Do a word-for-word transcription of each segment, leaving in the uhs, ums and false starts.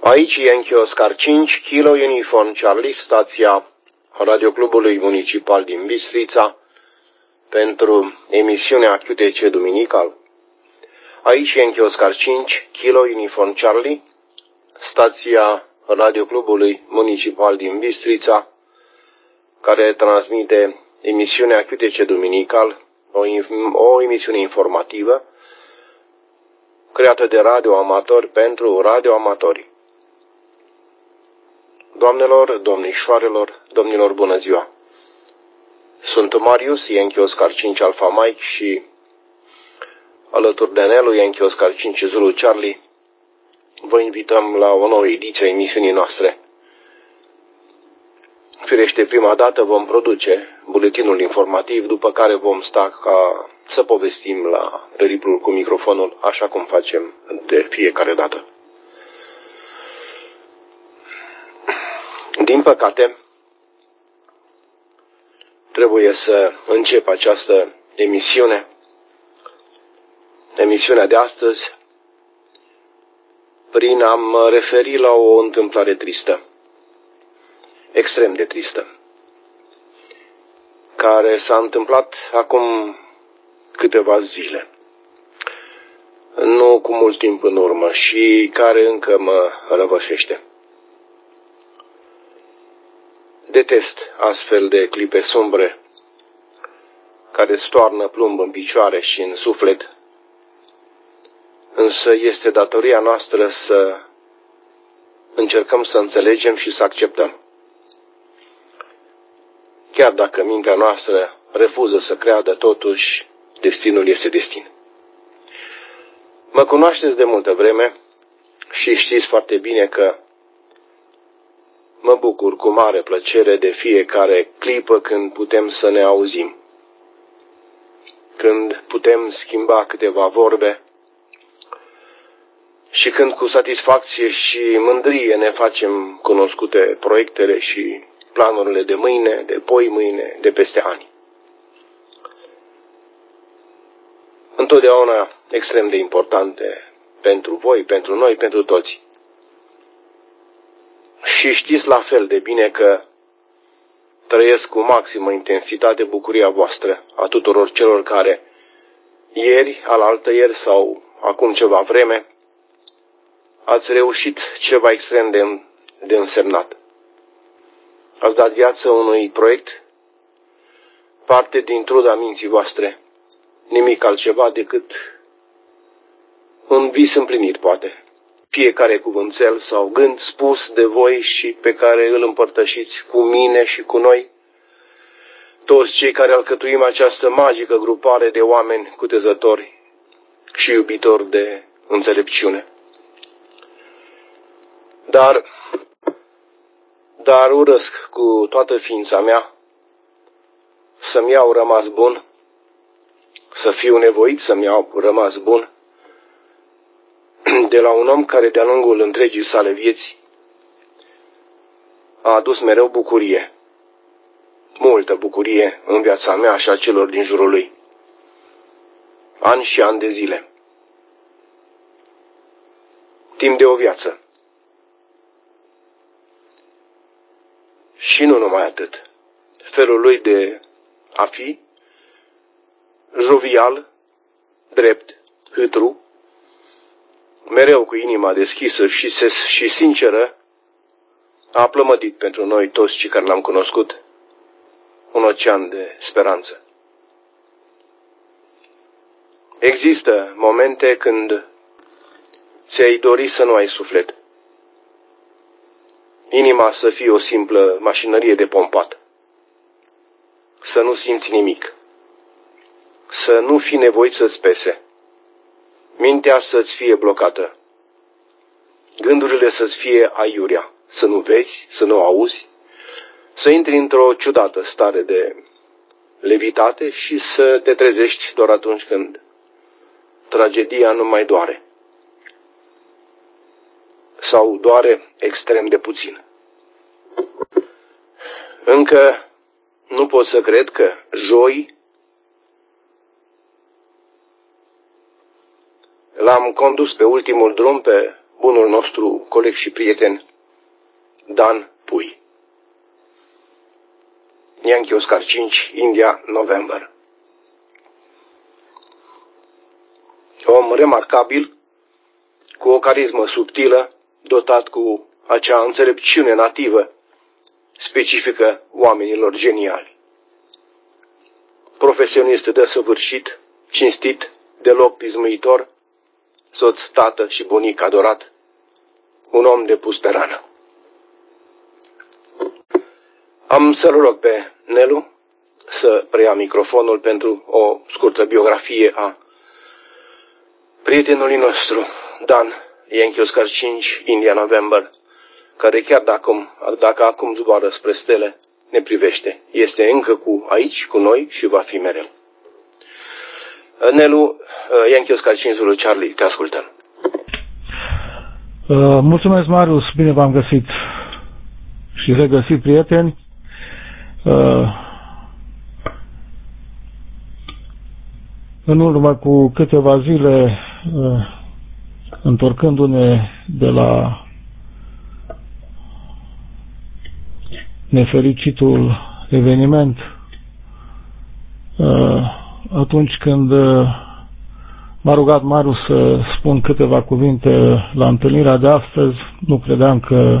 Aici Yankee Oscar cinci, Kilo Uniform Charlie, stația Radioclubului Municipal din Bistrița, pentru emisiunea Q T C Duminical. Aici Yankee Oscar cinci, Kilo Uniform Charlie, stația Radioclubului Municipal din Bistrița, care transmite emisiunea Q T C Duminical, o, o emisiune informativă creată de radioamatori pentru radioamatori. Doamnelor, domnișoarelor, domnilor, bună ziua! Sunt Marius, Yankee Oscar cinci Alpha Mike și alături de Nelu, Yankee Oscar cinci Zulu Charlie, vă invităm la o nouă ediție a emisiunii noastre. Firește, prima dată vom produce buletinul informativ, după care vom sta ca să povestim la periplul cu microfonul, așa cum facem de fiecare dată. Din păcate, trebuie să încep această emisiune, emisiunea de astăzi, prin a mă referi la o întâmplare tristă, extrem de tristă, care s-a întâmplat acum câteva zile, nu cu mult timp în urmă, și care încă mă răvășește. Detest astfel de clipe sumbre care stoarnă plumb în picioare și în suflet, însă este datoria noastră să încercăm să înțelegem și să acceptăm. Chiar dacă mintea noastră refuză să creadă, totuși destinul este destin. Mă cunoașteți de multă vreme și știți foarte bine că mă bucur cu mare plăcere de fiecare clipă când putem să ne auzim, când putem schimba câteva vorbe și când cu satisfacție și mândrie ne facem cunoscute proiectele și planurile de mâine, de poi mâine, de peste ani. Întotdeauna extrem de importante pentru voi, pentru noi, pentru toți. Și știți la fel de bine că trăiesc cu maximă intensitate bucuria voastră, a tuturor celor care ieri, alaltăieri sau acum ceva vreme ați reușit ceva extrem de, de însemnat. Ați dat viață unui proiect, parte din truda minții voastre, nimic altceva decât un vis împlinit, poate. Fiecare cuvânțel sau gând spus de voi și pe care îl împărtășiți cu mine și cu noi, toți cei care alcătuim această magică grupare de oameni cutezători și iubitori de înțelepciune. Dar, dar urăsc cu toată ființa mea să-mi iau rămas bun, să fiu nevoit să-mi iau rămas bun de la un om care de-a lungul întregii sale vieți a adus mereu bucurie, multă bucurie în viața mea și a celor din jurul lui, ani și ani de zile, timp de o viață. Și nu numai atât, felul lui de a fi, jovial, drept, hâtru, mereu cu inima deschisă și, ses, și sinceră, a plămădit pentru noi toți cei care l-am cunoscut un ocean de speranță. Există momente când ți-ai dori să nu ai suflet, inima să fie o simplă mașinărie de pompat, să nu simți nimic, să nu fii nevoit să-ți pese, mintea să-ți fie blocată, gândurile să-ți fie aiurea, să nu vezi, să nu auzi, să intri într-o ciudată stare de levitate și să te trezești doar atunci când tragedia nu mai doare. Sau doare extrem de puțin. Încă nu pot să cred că joi l-am condus pe ultimul drum pe bunul nostru coleg și prieten Dan Pui. Yankee Oscar cinci, India, November. Om remarcabil, cu o carismă subtilă, dotat cu acea înțelepciune nativă, specifică oamenilor geniali. Profesionist desăvârșit, cinstit, deloc pismuitor, soț, tată și bunic adorat, un om de pus pe rană. Am să-l rog pe Nelu să preia microfonul pentru o scurtă biografie a prietenului nostru, Dan, Yankee Oscar cinci, India, November, care chiar dacă, dacă acum zboară spre stele, ne privește. Este încă cu aici, cu noi și va fi mereu. Nelu, Yankee Oscar cinci, Zulu Charlie, te ascultăm. Uh, mulțumesc, Marius, bine v-am găsit și regăsit, prieteni. Uh, în urmă cu câteva zile, uh, întorcându-ne de la nefericitul eveniment, uh, atunci când uh, m-a rugat Marius să spun câteva cuvinte la întâlnirea de astăzi, nu credeam că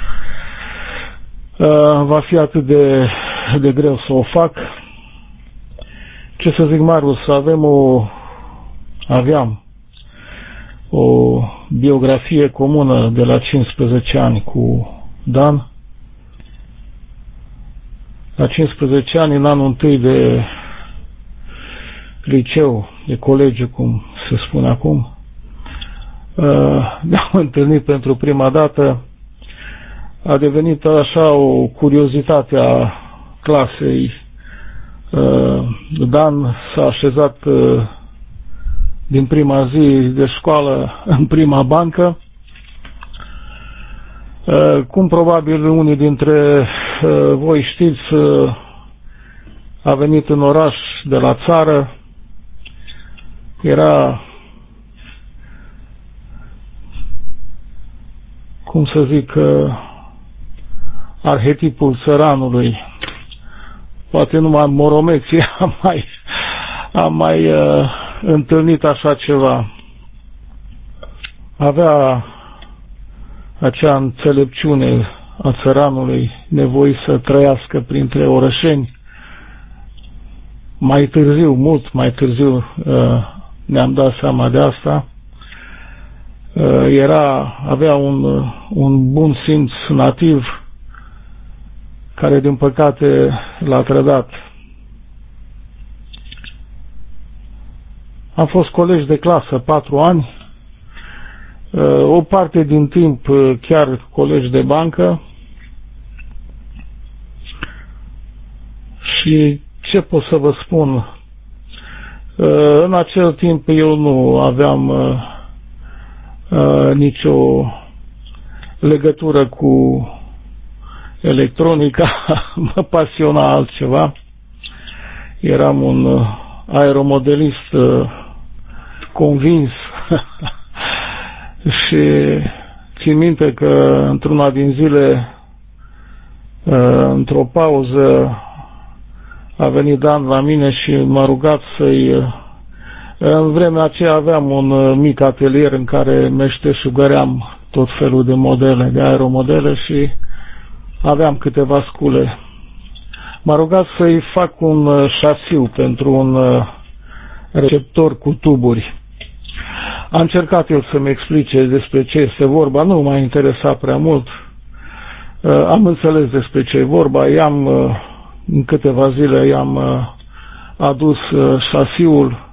uh, va fi atât de, de greu să o fac. Ce să zic, Marius, avem o, aveam o biografie comună de la cincisprezece ani cu Dan. La cincisprezece ani, în anul întâi de liceu, de colegiu, cum se spune acum, ne-am întâlnit pentru prima dată. A devenit așa o curiozitate a clasei. Dan s-a așezat din prima zi de școală în prima bancă. Cum probabil unii dintre voi știți, a venit în oraș de la țară. Era, cum să zic, arhetipul țăranului. Poate numai moromeții am mai, am mai uh, întâlnit așa ceva. Avea acea înțelepciune a țăranului, nevoit să trăiască printre orășeni. Mai târziu, mult mai târziu, uh, ne-am dat seama de asta. Uh, era, avea un, un bun simț nativ, care din păcate l-a trădat. Am fost colegi de clasă patru ani, o parte din timp chiar colegi de bancă, și ce pot să vă spun, în acel timp eu nu aveam nicio legătură cu electronica, mă pasiona altceva. Eram un aeromodelist convins și țin minte că într-una din zile, într-o pauză, a venit Dan la mine și m-a rugat să-i... În vremea aceea aveam un mic atelier în care meșteșugăream tot felul de modele, de aeromodele, și aveam câteva scule. M-a rugat să-i fac un șasiu pentru un receptor cu tuburi. A încercat el să-mi explice despre ce este vorba, nu m-a interesat prea mult. Am înțeles despre ce e vorba, i-am, în câteva zile i-am adus șasiul.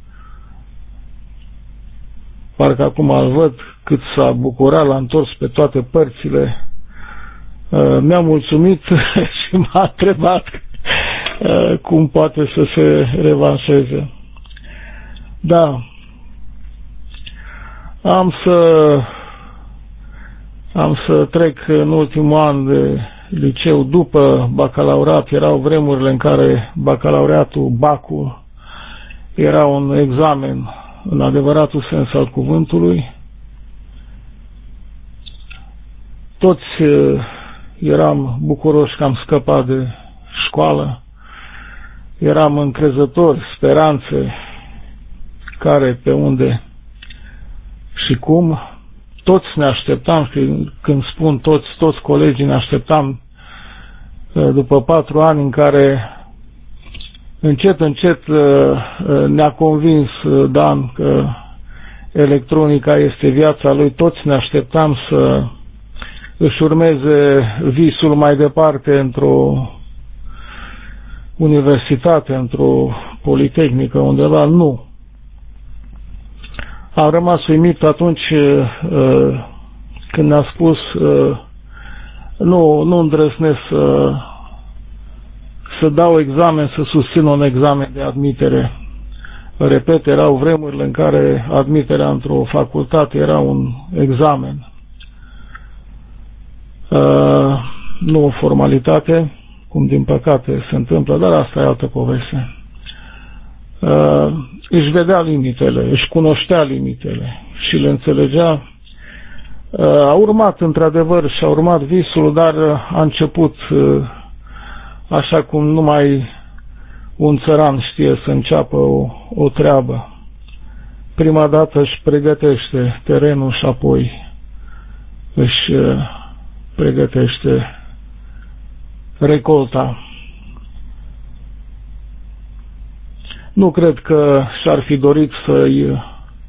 Parcă acum îl văd cât s-a bucurat, l-a întors pe toate părțile. Mi-a mulțumit și m-a întrebat cum poate să se revanșeze. Da. Am să am să trec în ultimul an de liceu după bacalaureat. Erau vremurile în care bacalaureatul, bacul, era un examen în adevăratul sens al cuvântului. toți eram bucuroși că am scăpat de școală, eram încrezători, speranțe, care, pe unde și cum. Toți ne așteptam, când spun toți, toți colegii ne așteptam după patru ani în care încet, încet ne-a convins Dan că electronica este viața lui, toți ne așteptam să își urmeze visul mai departe într-o universitate, într-o politehnică, undeva. Nu. Am rămas uimit atunci când ne-a spus nu, nu îndrăznesc să, să dau examen, să susțin un examen de admitere. Repet, erau vremurile în care admiterea într-o facultate era un examen. Uh, nu o formalitate, cum din păcate se întâmplă, dar asta e altă poveste. Uh, își vedea limitele, își cunoștea limitele și le înțelegea. Uh, a urmat într-adevăr și a urmat visul, dar a început uh, așa cum numai un țăran știe să înceapă o, o treabă. Prima dată își pregătește terenul și apoi își uh, pregătește recolta. Nu cred că și-ar fi dorit să-i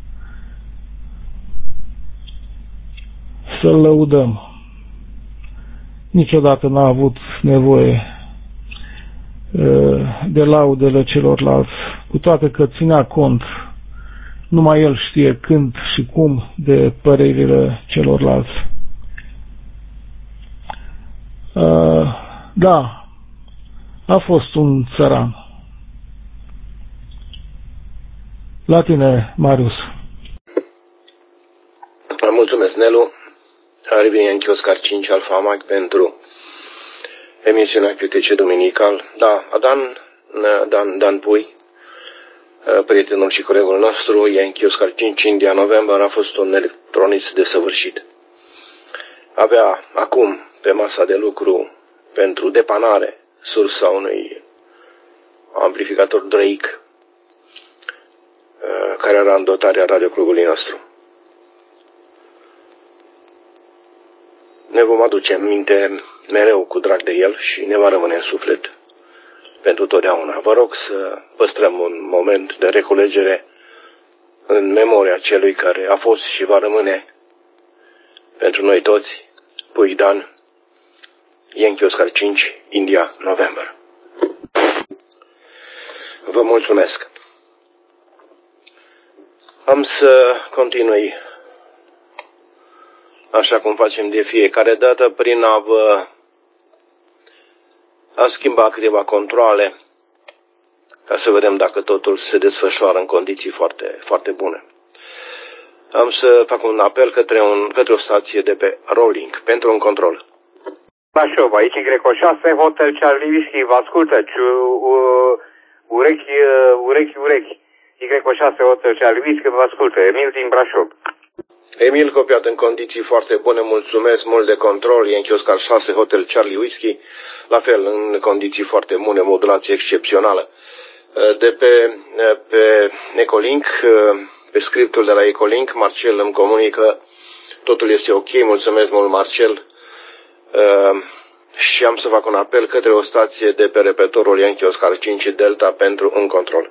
să-l lăudăm. Niciodată n-a avut nevoie de laudele celorlalți, cu toate că ținea cont, numai el știe când și cum, de părerile celorlalți. Da, a fost un țăran. La tine, Marius. Mulțumesc, Nelu. Revin în Chioscar cinci Alfa Mag pentru emisiunea Q T C Duminical. Da, Dan, Dan, Dan Pui, prietenul și colegul nostru, e în Chioscar cinci India November, a fost un electronist desăvârșit. Avea acum pe masa de lucru pentru depanare sursa unui amplificator Drake care era în dotarea radioclubului nostru. Ne vom aduce în minte mereu cu drag de el și ne va rămâne în suflet pentru totdeauna. Vă rog să păstrăm un moment de reculegere în memoria celui care a fost și va rămâne pentru noi toți, Pui Dan, Yankee Oscar cinci, India, November. Vă mulțumesc. Am să continui așa cum facem de fiecare dată, prin a vă a schimba câteva controale ca să vedem dacă totul se desfășoară în condiții foarte, foarte bune. Am să fac un apel către, un, către o stație de pe Rolling pentru un control. Brașov, aici Greco șase, Hotel Charlie Whiskey, vă ascultă, urechi, urechi, urechi. Greco șase, Hotel Charlie Whiskey, vă ascultă, Emil din Brașov. Emil, copiat în condiții foarte bune, mulțumesc mult de control, e în Chioscar șase, Hotel Charlie Whiskey, la fel, în condiții foarte bune, modulație excepțională. De pe, pe Ecolink, pe scriptul de la Ecolink, Marcel îmi comunică, totul este ok, mulțumesc mult, Marcel, și am să fac un apel către o stație de pe repetorul Yankee Oscar cinci Delta pentru un control.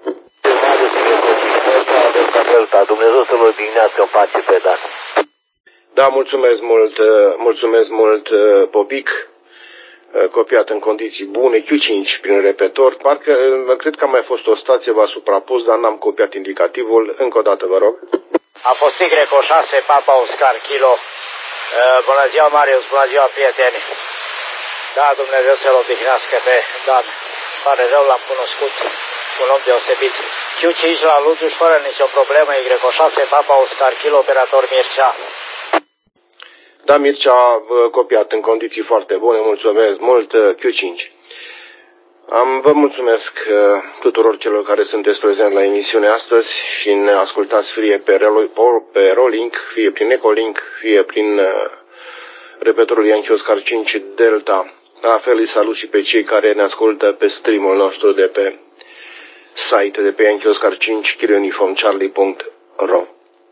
Delta, Dumnezeu să-l odihnească în pace pe Dan. Da, mulțumesc mult, mulțumesc mult, Popic, copiat în condiții bune, Q cinci prin repetor. Parcă, cred că a mai fost o stație, v-a suprapus, dar n-am copiat indicativul. Încă o dată, vă rog. A fost Greco șase, Papa Oscar, Kilo. Bună ziua, Marius, bună ziua, prieteni. Da, Dumnezeu să-l odihnească pe Dan. Pare rău, l-am cunoscut, un om deosebit. Q cinci la Luțuș, fără nicio problemă, Greco șase, Papa Oscar, Kilo, operator Mircea. Da, Mircea a copiat în condiții foarte bune, mulțumesc mult, Q cinci. Am, vă mulțumesc tuturor celor care sunteți prezenți la emisiune astăzi și ne ascultați fie pe, pe Rolling, fie prin Ecolink, fie prin repetorul Yankee Oscar cinci Delta. La fel îi salut și pe cei care ne ascultă pe streamul nostru de pe site de pe Yankee Oscar cinci Kilo Uniform Charlie punct ro.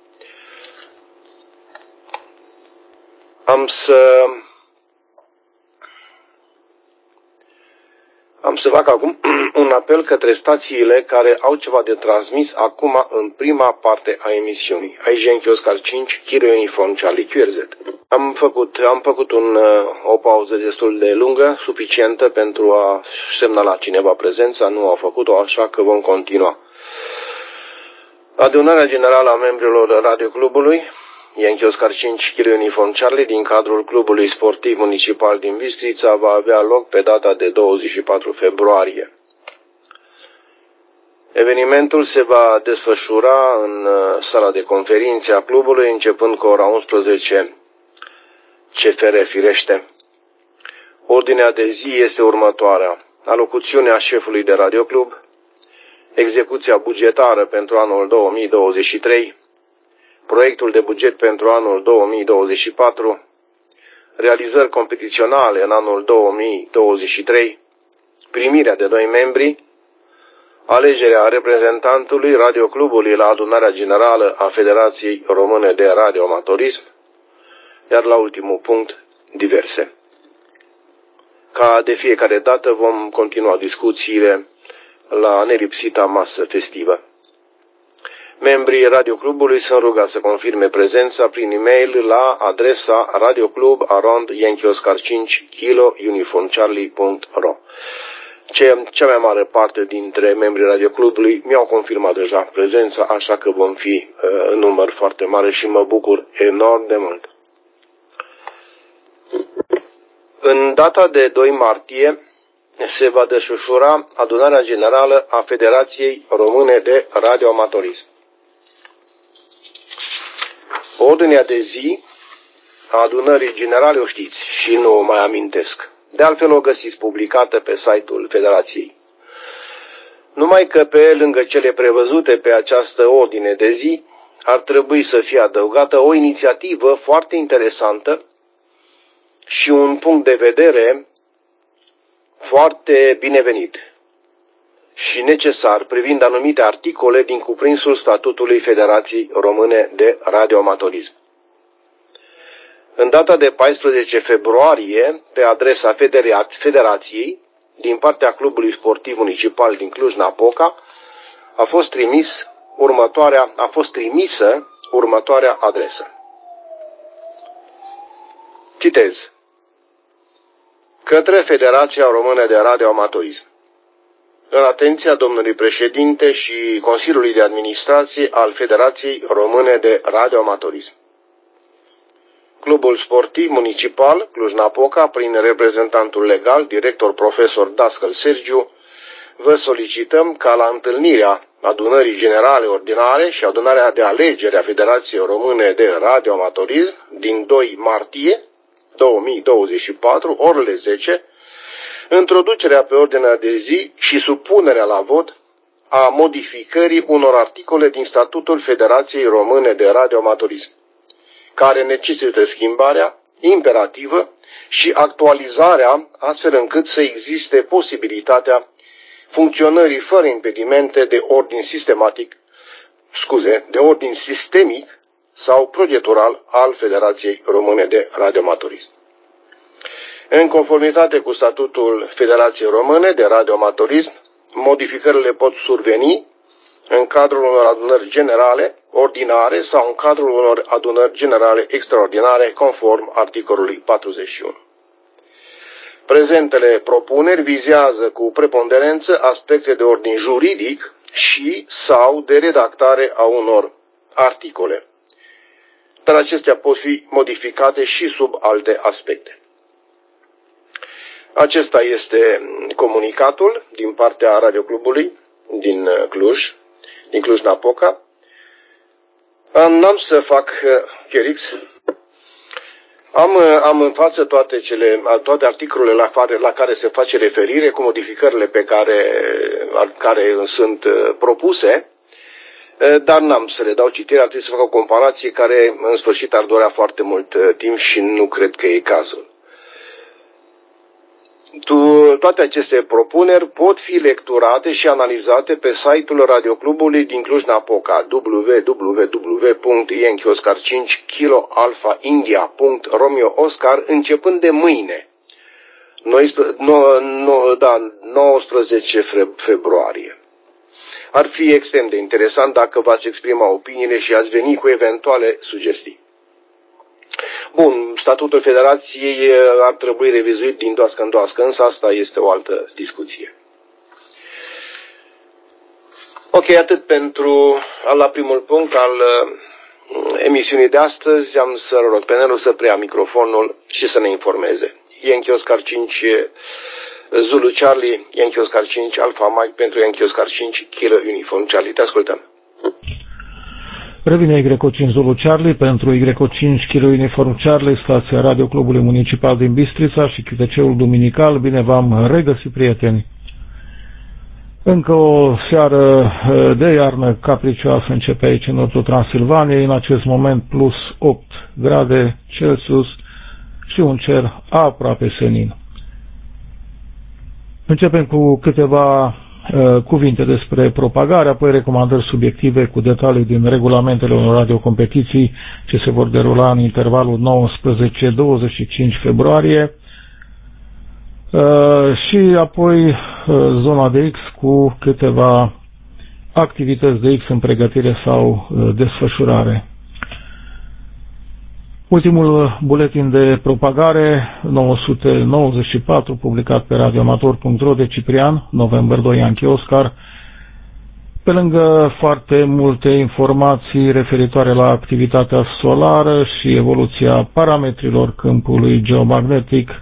Am să Am să fac acum un apel către stațiile care au ceva de transmis acum în prima parte a emisiunii. Aici Yankee Oscar cinci, Kilo Uniform Charlie Q R Z. Am făcut, am făcut un, o pauză destul de lungă, suficientă pentru a semnala cineva prezența, nu au făcut-o, așa că vom continua. Adunarea generală a membrilor radioclubului Yankee Oscar cinci Kilo Uniform Charlie din cadrul clubului sportiv municipal din Bistrița va avea loc pe data de douăzeci și patru februarie. Evenimentul se va desfășura în sala de conferințe a clubului începând cu ora unsprezece C F R firește. Ordinea de zi este următoarea: alocuțiunea șefului de radioclub, execuția bugetară pentru anul două mii douăzeci și trei, proiectul de buget pentru anul două mii douăzeci și patru, realizări competiționale în anul două mii douăzeci și trei, primirea de noi membri, alegerea reprezentantului radioclubului la adunarea generală a Federației Române de Radioamatorism, iar la ultimul punct, diverse. Ca de fiecare dată vom continua discuțiile la nelipsita masă festivă. Membrii radioclubului sunt rugați să confirme prezența prin e-mail la adresa radioclub arond yankee oscar cinci kilo uniform charlie punct ro. Cea mai mare parte dintre membrii radioclubului mi-au confirmat deja prezența, așa că vom fi uh, în număr foarte mare și mă bucur enorm de mult. În data de doi martie se va desfășura adunarea generală a Federației Române de Radioamatorism. Ordinea de zi a adunării generale o știți și nu o mai amintesc. De altfel o găsiți publicată pe site-ul Federației. Numai că pe lângă cele prevăzute pe această ordine de zi ar trebui să fie adăugată o inițiativă foarte interesantă și un punct de vedere foarte binevenit și necesar privind anumite articole din cuprinsul statutului Federației Române de Radioamatorism. În data de paisprezece februarie, pe adresa Federației, din partea Clubului Sportiv Municipal din Cluj-Napoca, a fost trimis următoarea, a fost trimisă următoarea adresă. Citez. Către Federația Română de Radioamatorism. În atenția domnului președinte și Consiliului de Administrație al Federației Române de Radioamatorism. Clubul Sportiv Municipal Cluj-Napoca, prin reprezentantul legal, director profesor Dascăl Sergiu, vă solicităm ca la întâlnirea adunării generale ordinare și adunarea de alegere a Federației Române de Radioamatorism din doi martie două mii douăzeci și patru, orele zece, introducerea pe ordinea de zi și supunerea la vot a modificării unor articole din Statutul Federației Române de Radioamatorism, care necesită schimbarea imperativă și actualizarea astfel încât să existe posibilitatea funcționării fără impedimente de ordin sistematic, scuze, de ordin sistemic sau procedural al Federației Române de Radioamatorism. În conformitate cu Statutul Federației Române de Radioamatorism, modificările pot surveni în cadrul unor adunări generale, ordinare sau în cadrul unor adunări generale extraordinare, conform articolului patruzeci și unu. Prezentele propuneri vizează cu preponderență aspecte de ordin juridic și sau de redactare a unor articole, dar acestea pot fi modificate și sub alte aspecte. Acesta este comunicatul din partea radioclubului din Cluj, din Cluj-Napoca. N-am să fac Cherix. Am, am în față toate, cele, toate articolele la care, la care se face referire, cu modificările pe care, care sunt propuse. dar n-am să le dau citire, ar trebui să fac o comparație care în sfârșit ar durea foarte mult timp și nu cred că e cazul. Tu, toate aceste propuneri pot fi lecturate și analizate pe site-ul Radioclubului din Cluj-Napoca, w w w punct yankee oscar cinci kilo alpha india punct romeo oscar, începând de mâine, nouăsprezece februarie. Ar fi extrem de interesant dacă v-ați exprima opiniile și ați veni cu eventuale sugestii. Bun, statutul Federației ar trebui revizuit din doască în doască, însă asta este o altă discuție. Ok, atât pentru la primul punct al emisiunii de astăzi. Am să rog pe Nelu să preia microfonul și să ne informeze. Yankee Oscar cinci Zulu Charlie, Yankee Oscar cinci Alpha Mike pentru Yankee Oscar cinci Kilo Uniform Charlie. Te ascultăm. Revine Y cinci Zulu Charlie pentru Y cinci Kilo Uniform Charlie, stația Radioclubului Municipal din Bistrița și Q T C-ul Duminical. Bine v-am regăsit, prieteni! Încă o seară de iarnă capricioasă începe aici în nordul Transilvaniei, în acest moment plus opt grade Celsius și un cer aproape senin. Începem cu câteva uh, cuvinte despre propagare, apoi recomandări subiective cu detalii din regulamentele unor radiocompetiții ce se vor derula în intervalul nouăsprezece douăzeci și cinci februarie uh, și apoi uh, zona de X cu câteva activități de X în pregătire sau uh, desfășurare. Ultimul buletin de propagare, nouă sute nouăzeci și patru, publicat pe radioamator punct ro de Ciprian, noiembrie doi, Yankee Oscar, pe lângă foarte multe informații referitoare la activitatea solară și evoluția parametrilor câmpului geomagnetic,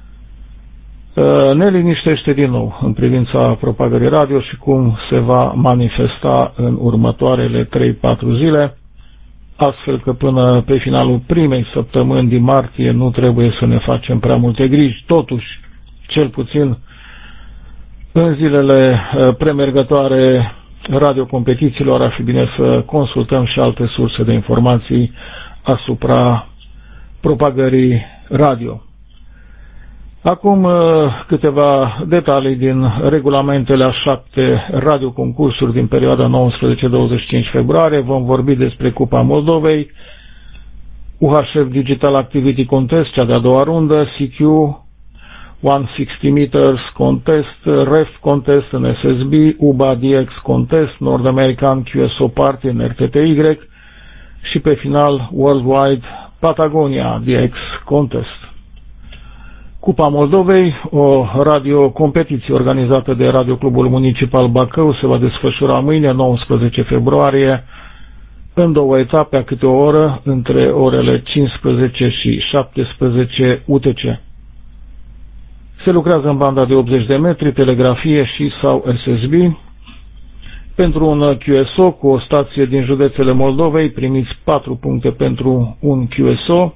ne liniștește din nou în privința propagării radio și cum se va manifesta în următoarele trei patru zile, astfel că până pe finalul primei săptămâni din martie nu trebuie să ne facem prea multe griji. Totuși, cel puțin în zilele premergătoare radiocompetițiilor ar fi bine să consultăm și alte surse de informații asupra propagării radio. Acum câteva detalii din regulamentele a șapte radioconcursuri din perioada nouăsprezece douăzeci și cinci februarie. Vom vorbi despre Cupa Moldovei, U H F Digital Activity Contest, cea de-a doua rundă, C Q o sută șaizeci meters Contest, R E F Contest în S S B, U B A D X Contest, North American Q S O Party în R T T Y și pe final Worldwide Patagonia D X Contest. Cupa Moldovei, o radiocompetiție organizată de Radioclubul Municipal Bacău, se va desfășura mâine, nouăsprezece februarie, în două etape, a câte o oră, între orele cincisprezece și șaptesprezece U T C. Se lucrează în banda de optzeci de metri, telegrafie și sau S S B. Pentru un Q S O cu o stație din județele Moldovei, primiți patru puncte pentru un Q S O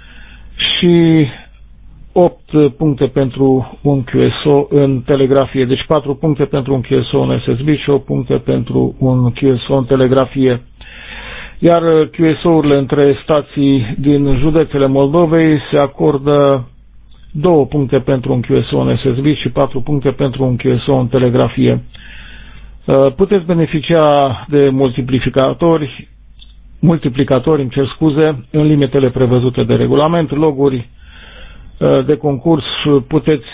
și opt puncte pentru un Q S O în telegrafie, deci patru puncte pentru un Q S O în S S B și opt puncte pentru un Q S O în telegrafie. Iar Q S O-urile între stații din județele Moldovei se acordă două puncte pentru un Q S O în S S B și patru puncte pentru un Q S O în telegrafie. Puteți beneficia de multiplicatori, multiplicatori, îmi cer scuze, în limitele prevăzute de regulament, loguri de concurs puteți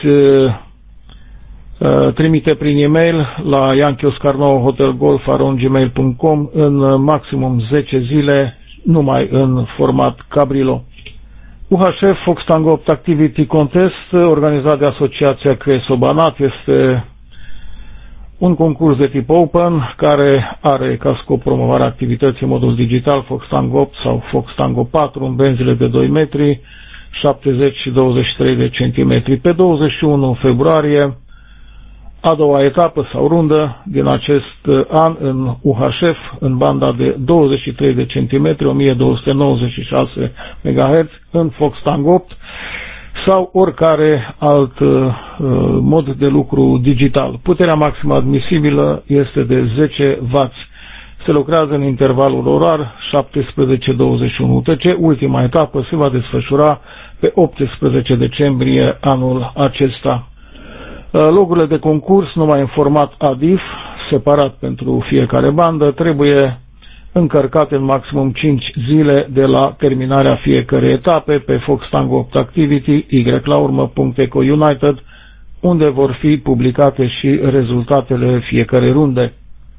trimite prin e-mail la yankee oscar nouă hotel golf arond gmail punct com în maximum zece zile, numai în format Cabrilo. U H F Fox Tango opt Activity Contest, organizat de Asociația C S O Banat, este un concurs de tip Open care are ca scop promovarea activității în modul digital Fox Tango opt sau Fox Tango patru în benzile de doi metri, șaptezeci și douăzeci și trei de centimetri. Pe douăzeci și unu februarie, a doua etapă sau rundă din acest an în U H F, în banda de douăzeci și trei de centimetri, o mie două sute nouăzeci și șase megahertz, în Fox Tango opt sau oricare alt uh, mod de lucru digital. Puterea maximă admisibilă este de zece wați. Se lucrează în intervalul orar șaptesprezece douăzeci și unu U T C. Ultima etapă se va desfășura pe optsprezece decembrie anul acesta. Logurile de concurs, numai în format A D I F, separat pentru fiecare bandă, trebuie încărcate în maximum cinci zile de la terminarea fiecărei etape pe Fox Tango opt Activity, Y la urmă, punct eco United, unde vor fi publicate și rezultatele fiecarei runde.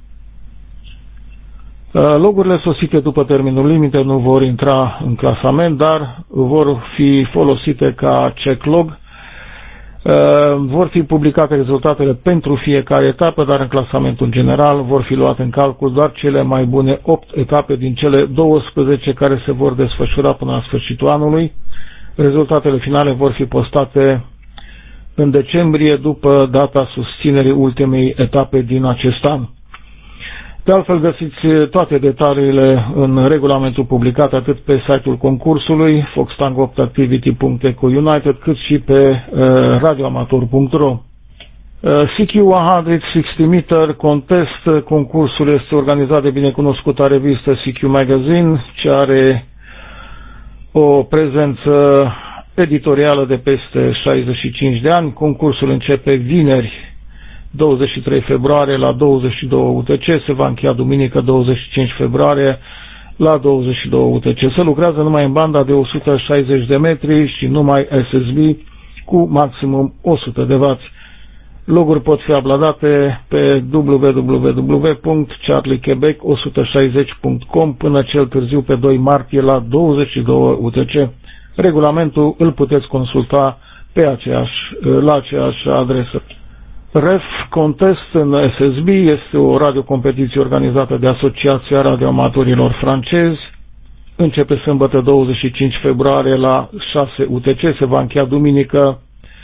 Logurile sosite după termenul limite nu vor intra în clasament, dar vor fi folosite ca check log. Vor fi publicate rezultatele pentru fiecare etapă, dar în clasamentul general vor fi luate în calcul doar cele mai bune opt etape din cele douăsprezece care se vor desfășura până la sfârșitul anului. Rezultatele finale vor fi postate în decembrie, după data susținerii ultimei etape din acest an. De altfel, găsiți toate detaliile în regulamentul publicat atât pe site-ul concursului fox tango opt activity punct eco united, cât și pe uh, radioamator punct ro. Uh, C Q o sută șaizeci meter contest, concursul este organizat de binecunoscuta revistă C Q Magazine, ce are o prezență editorială de peste șaizeci și cinci de ani. Concursul începe vineri, douăzeci și trei februarie la douăzeci și două U T C, se va încheia duminică douăzeci și cinci februarie la douăzeci și două U T C. Se lucrează numai în banda de o sută șaizeci de metri și numai S S B cu maximum o sută de wați. Loguri pot fi uploadate pe w w w punct charlie quebec o sută șaizeci punct com până cel târziu pe doi martie la douăzeci și două U T C. Regulamentul îl puteți consulta pe aceeași, la aceeași adresă. Ref Contest în S S B este o radiocompetiție organizată de Asociația Radioamatorilor Francezi. Începe sâmbătă douăzeci și cinci februarie la șase U T C, se va încheia duminică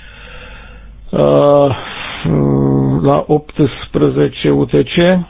uh, la optsprezece U T C.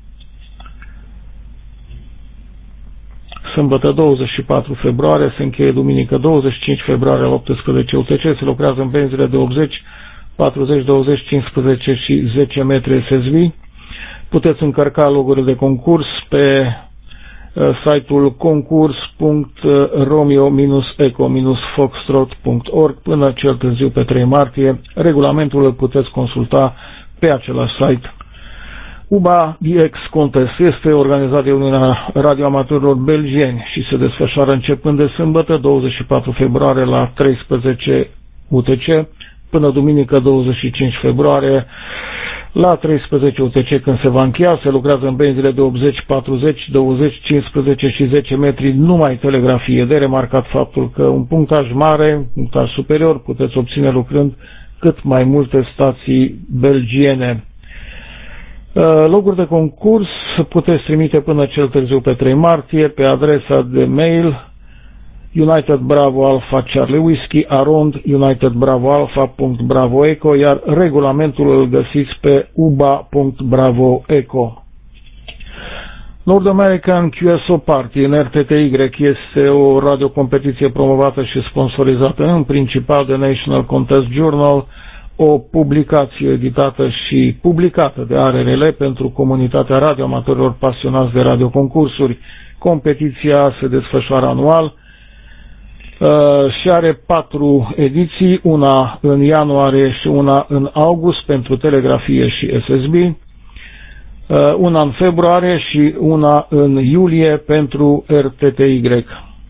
Sâmbătă douăzeci și patru februarie, se încheie duminică douăzeci și cinci februarie la optsprezece U T C, se lucrează în benzile de optzeci, patruzeci, douăzeci, cincisprezece și zece metri S S B. Puteți încărca logurile de concurs pe uh, site-ul concurs punct romeo eco foxtrot punct org până cel târziu pe trei martie. Regulamentul îl puteți consulta pe același site. U B A D X Contest este organizat de Uniunea Radioamatorilor Belgieni și se desfășoară începând de sâmbătă douăzeci și patru februarie la treisprezece U T C până duminică douăzeci și cinci februarie la treisprezece U T C, când se va încheia. Se lucrează în benzile de optzeci, patruzeci, douăzeci, cincisprezece și zece metri, numai telegrafie. De remarcat faptul că un punctaj mare, un punctaj superior, puteți obține lucrând cât mai multe stații belgiene. Loguri de concurs puteți trimite până cel târziu pe trei martie pe adresa de mail United Bravo Alpha Charlie Whiskey arond United Bravo Alpha punct bravo eco, iar regulamentul îl găsiți pe u b a punct bravo eco. North American Q S O Party în R T T Y este o radiocompetiție promovată și sponsorizată în principal de National Contest Journal, o publicație editată și publicată de A R R L pentru comunitatea radioamatorilor pasionați de radioconcursuri. Competiția se desfășoară anual uh, și are patru ediții, una în ianuarie și una în august pentru telegrafie și S S B, uh, una în februarie și una în iulie pentru R T T Y.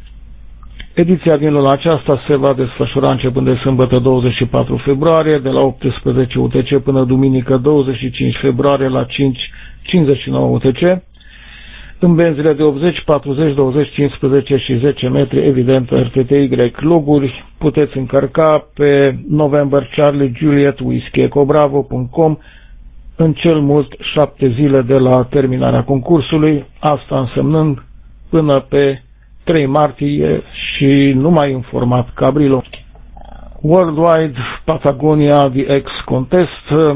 Ediția din luna aceasta se va desfășura începând de sâmbătă douăzeci și patru februarie de la optsprezece U T C până duminică douăzeci și cinci februarie la cinci cincizeci și nouă U T C. În benzile de optzeci, patruzeci, douăzeci, cincisprezece și zece metri, evident R T T Y. Loguri puteți încărca pe November Charlie Juliet Whiskey Eco Bravo punct com în cel mult șapte zile de la terminarea concursului, asta însemnând până pe trei martie și numai în format Cabrilo. Worldwide Patagonia V X Contest.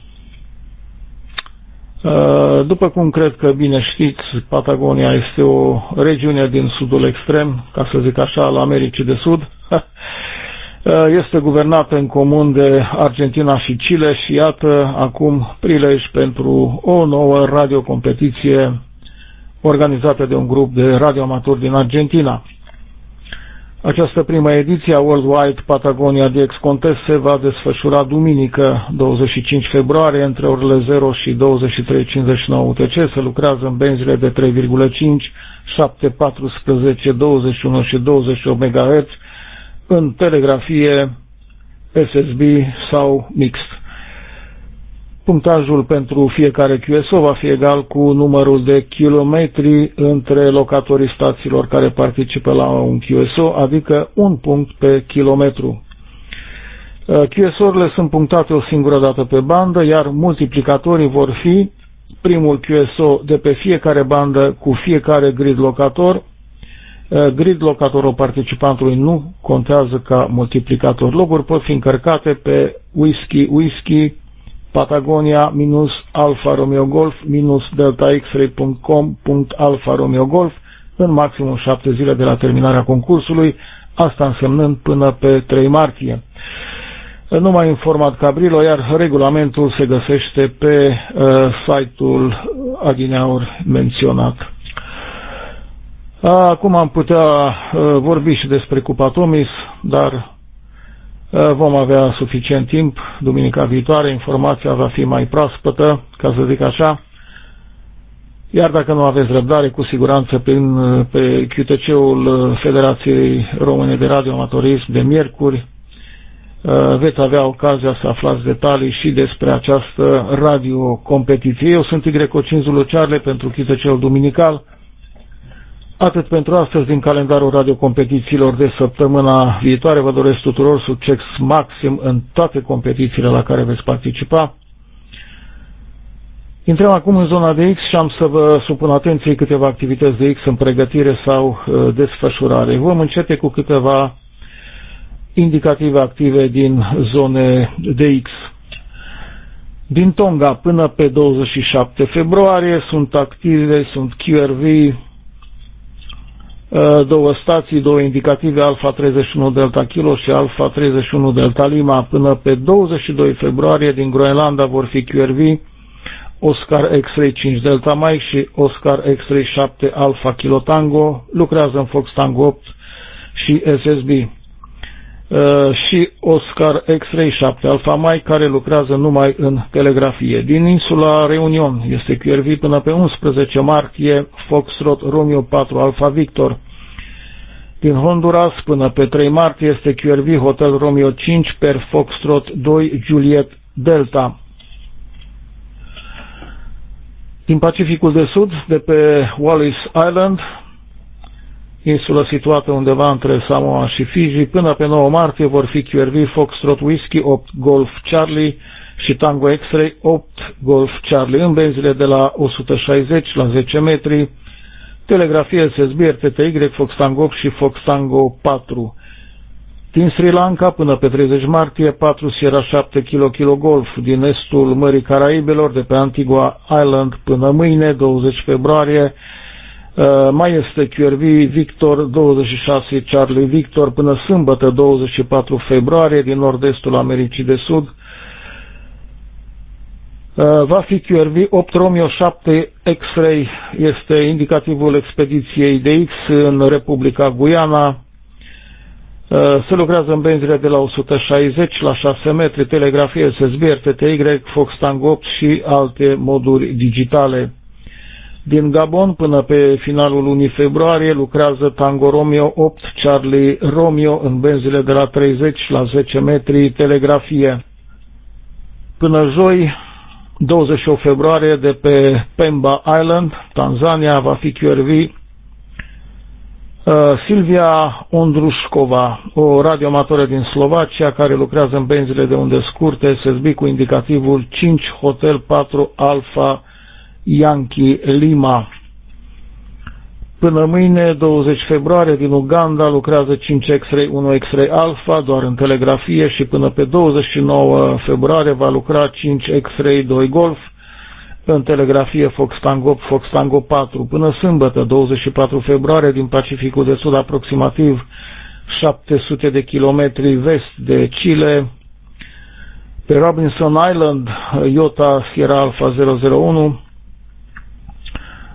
După cum cred că bine știți, Patagonia este o regiune din sudul extrem, ca să zic așa, al Americii de Sud. Este guvernată în comun de Argentina și Chile și iată acum prilej pentru o nouă radiocompetiție organizată de un grup de radioamatori din Argentina. Această primă ediție a Worldwide Patagonia D X Contest se va desfășura duminică, douăzeci și cinci februarie, între orele zero și douăzeci și trei cincizeci și nouă U T C. Se lucrează în benzile de trei virgulă cinci, șapte, paisprezece, douăzeci și unu și douăzeci și opt megahertz în telegrafie, S S B sau mixt. Punctajul pentru fiecare Q S O va fi egal cu numărul de kilometri între locatorii stațiilor care participă la un Q S O, adică un punct pe kilometru. Q S O-urile sunt punctate o singură dată pe bandă, iar multiplicatorii vor fi primul Q S O de pe fiecare bandă cu fiecare grid locator. Grid locatorul participantului nu contează ca multiplicator. Loguri pot fi încărcate pe whisky, whisky, Patagonia minus Alfa Romeo Golf minus delta x ray punct com punct alfa romeo golf în maximum șapte zile de la terminarea concursului, asta însemnând până pe trei martie. Nu m-a informat Cabrilo, iar regulamentul se găsește pe uh, site-ul adineauri menționat. Acum am putea uh, vorbi și despre Cupa Tomis, dar vom avea suficient timp. Duminica viitoare informația va fi mai proaspătă, ca să zic așa. Iar dacă nu aveți răbdare, cu siguranță prin, pe Q T C-ul Federației Române de Radioamatorism de miercuri veți avea ocazia să aflați detalii și despre această radiocompetiție. Eu sunt Y cinci Zulu Charlie pentru Q T C-ul duminical. Atât pentru astăzi din calendarul radiocompetițiilor de săptămâna viitoare. Vă doresc tuturor succes maxim în toate competițiile la care veți participa. Intrăm acum în zona de X și am să vă supun atenției câteva activități de X în pregătire sau uh, desfășurare. Vom începe cu câteva indicative active din zone de X. Din Tonga până pe douăzeci și șapte februarie sunt active, sunt Q R V, două stații, două indicative, Alfa treizeci și unu Delta Kilo și Alfa treizeci și unu Delta Lima. Până pe douăzeci și doi februarie din Groenlanda vor fi Q R V, Oscar X-Ray cinci Delta Mike și Oscar X-Ray șapte Alfa Kilo Tango. Lucrează în Fox Tango opt și S S B. Uh, și Oscar X-Ray șapte Alfa Mike, care lucrează numai în telegrafie. Din insula Reunion este Q R V până pe unsprezece martie, Foxtrot Romeo patru Alfa Victor. Din Honduras până pe trei martie este Q R V Hotel Romeo cinci per Foxtrot doi Juliet Delta. Din Pacificul de Sud, de pe Wallis Island, insulă situată undeva între Samoa și Fiji, până pe nouă martie vor fi Q R V Foxtrot Whiskey opt Golf Charlie și Tango X-Ray opt Golf Charlie în benzile de la o sută șaizeci la zece metri, telegrafie S S B, R T T Y, Fox Tango opt și Fox Tango patru. Din Sri Lanka până pe treizeci martie, patru Sierra șapte Kilo Kilo Golf din estul Mării Caraibelor, de pe Antigua Island până mâine, douăzeci februarie, Uh, mai este Q R V Victor douăzeci și șase Charlie Victor până sâmbătă douăzeci și patru februarie din nord-estul Americii de Sud. Uh, va fi Q R V opt Romeo șapte X-Ray, este indicativul expediției de X în Republica Guyana. Uh, se lucrează în benzile de la o sută șaizeci la șase metri, telegrafie S S B, R T T Y, Fox Tango opt și alte moduri digitale. Din Gabon până pe finalul lunii februarie lucrează Tango Romeo opt Charlie Romeo în benzile de la treizeci la zece metri, telegrafie. Până joi, douăzeci și opt februarie, de pe Pemba Island, Tanzania, va fi Q R V uh, Silvia Ondrușcova, o radioamatoră din Slovacia care lucrează în benzile de unde scurte S S B cu indicativul cinci Hotel patru Alfa Yankee Lima. Până mâine, douăzeci februarie, din Uganda lucrează cinci X-Ray unu X-Ray Alpha doar în telegrafie și până pe douăzeci și nouă februarie va lucra cinci X-Ray doi Golf în telegrafie Fox Tango opt, Fox Tango patru. Până sâmbătă, douăzeci și patru februarie, din Pacificul de Sud, aproximativ șapte sute de kilometri vest de Chile, pe Robinson Island, Iota Sierra Alpha zero zero unu,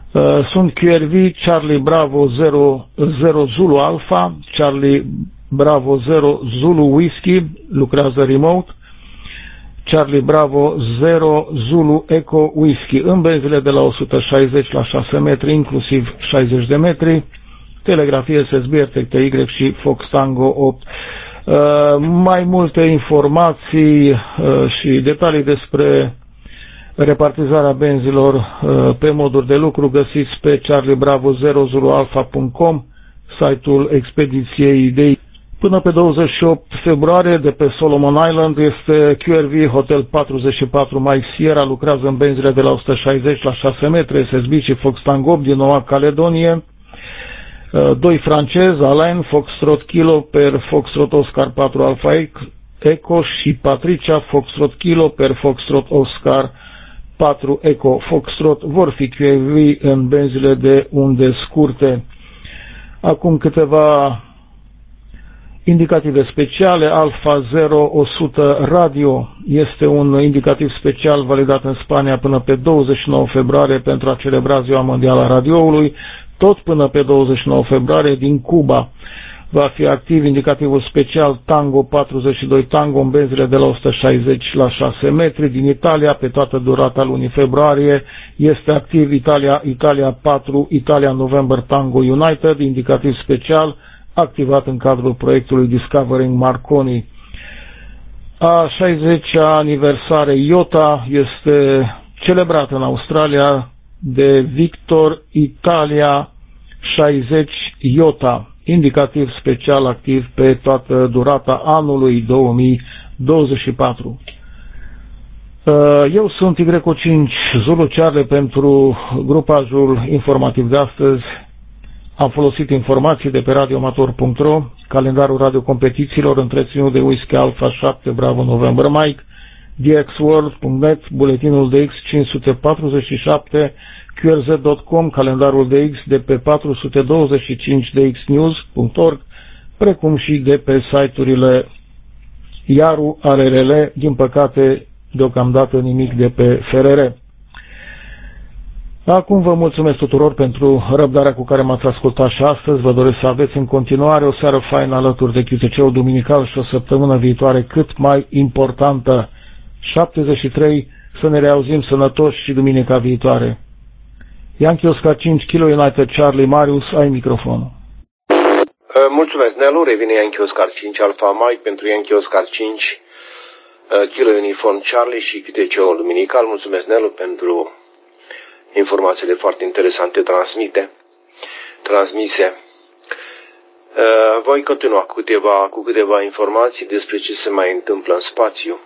Sunt Q R V Charlie Bravo zero zero Zulu Alpha, Charlie Bravo zero Zulu Whiskey, lucrează remote, Charlie Bravo zero Zulu Echo Whiskey, în benzile de la o sută șaizeci la șase metri, inclusiv șaizeci de metri, telegrafie S S B, R T Y și Fox Tango opt. Uh, mai multe informații uh, și detalii despre repartizarea benzilor uh, pe moduri de lucru găsiți pe charlie bravo zero zulu alpha punct com, site-ul expediției idei. Până pe douăzeci și opt februarie, de pe Solomon Island, este Q R V Hotel patruzeci și patru Mike Sierra, lucrează în benzile de la o sută șaizeci la șase metri, S S B și Fox Tango opt din Noua Caledonie. Doi francezi, Alain Foxtrot Kilo per Foxtrot Oscar patru Alpha Echo și Patricia Foxtrot Kilo per Foxtrot Oscar patru Echo Foxtrot vor fi Q R V în benzile de unde scurte. Acum câteva indicative speciale. Alfa zero o sută Radio este un indicativ special validat în Spania până pe douăzeci și nouă februarie pentru a celebra Ziua Mondială a Radioului. Tot până pe douăzeci și nouă februarie din Cuba va fi activ indicativul special Tango patruzeci și doi Tango în benzile de la o sută șaizeci la șase metri. Din Italia, pe toată durata lunii februarie, este activ Italia Italia patru Italia November Tango United, indicativ special activat în cadrul proiectului Discovering Marconi. A șaizecea aniversare IOTA este celebrată în Australia de Victor Italia șaizeci IOTA, indicativ special activ pe toată durata anului două mii douăzeci și patru. Eu sunt Y cinci Zulu Charlie pentru grupajul informativ de astăzi. Am folosit informații de pe radioamator punct ro, calendarul radiocompetițiilor întreținut de Whisky Alpha șapte Bravo November Mike, D X World punct net, buletinul D X cinci sute patruzeci și șapte, Q R Z punct com, calendarul D X de pe patru sute douăzeci și cinci D X news punct org, precum și de pe site-urile Iaru, A R R L, din păcate deocamdată nimic de pe F R R. Acum vă mulțumesc tuturor pentru răbdarea cu care m-ați ascultat și astăzi. Vă doresc să aveți în continuare o seară faină alături de Q T C-ul duminical și o săptămână viitoare cât mai importantă. șaptezeci și trei, să ne reauzim sănătoși și duminica viitoare. Yankee Oscar cinci Kilo United Charlie Marius, ai microfonul. Mulțumesc, Nelu. Revine Yankee Oscar cinci Alpha Mike pentru Yankee Oscar cinci Kilo Uniform Charlie și Q T C-ul duminical. Mulțumesc, Nelu, pentru informațiile foarte interesante transmite, transmise. Uh, voi continua cu câteva, cu câteva informații despre ce se mai întâmplă în spațiu.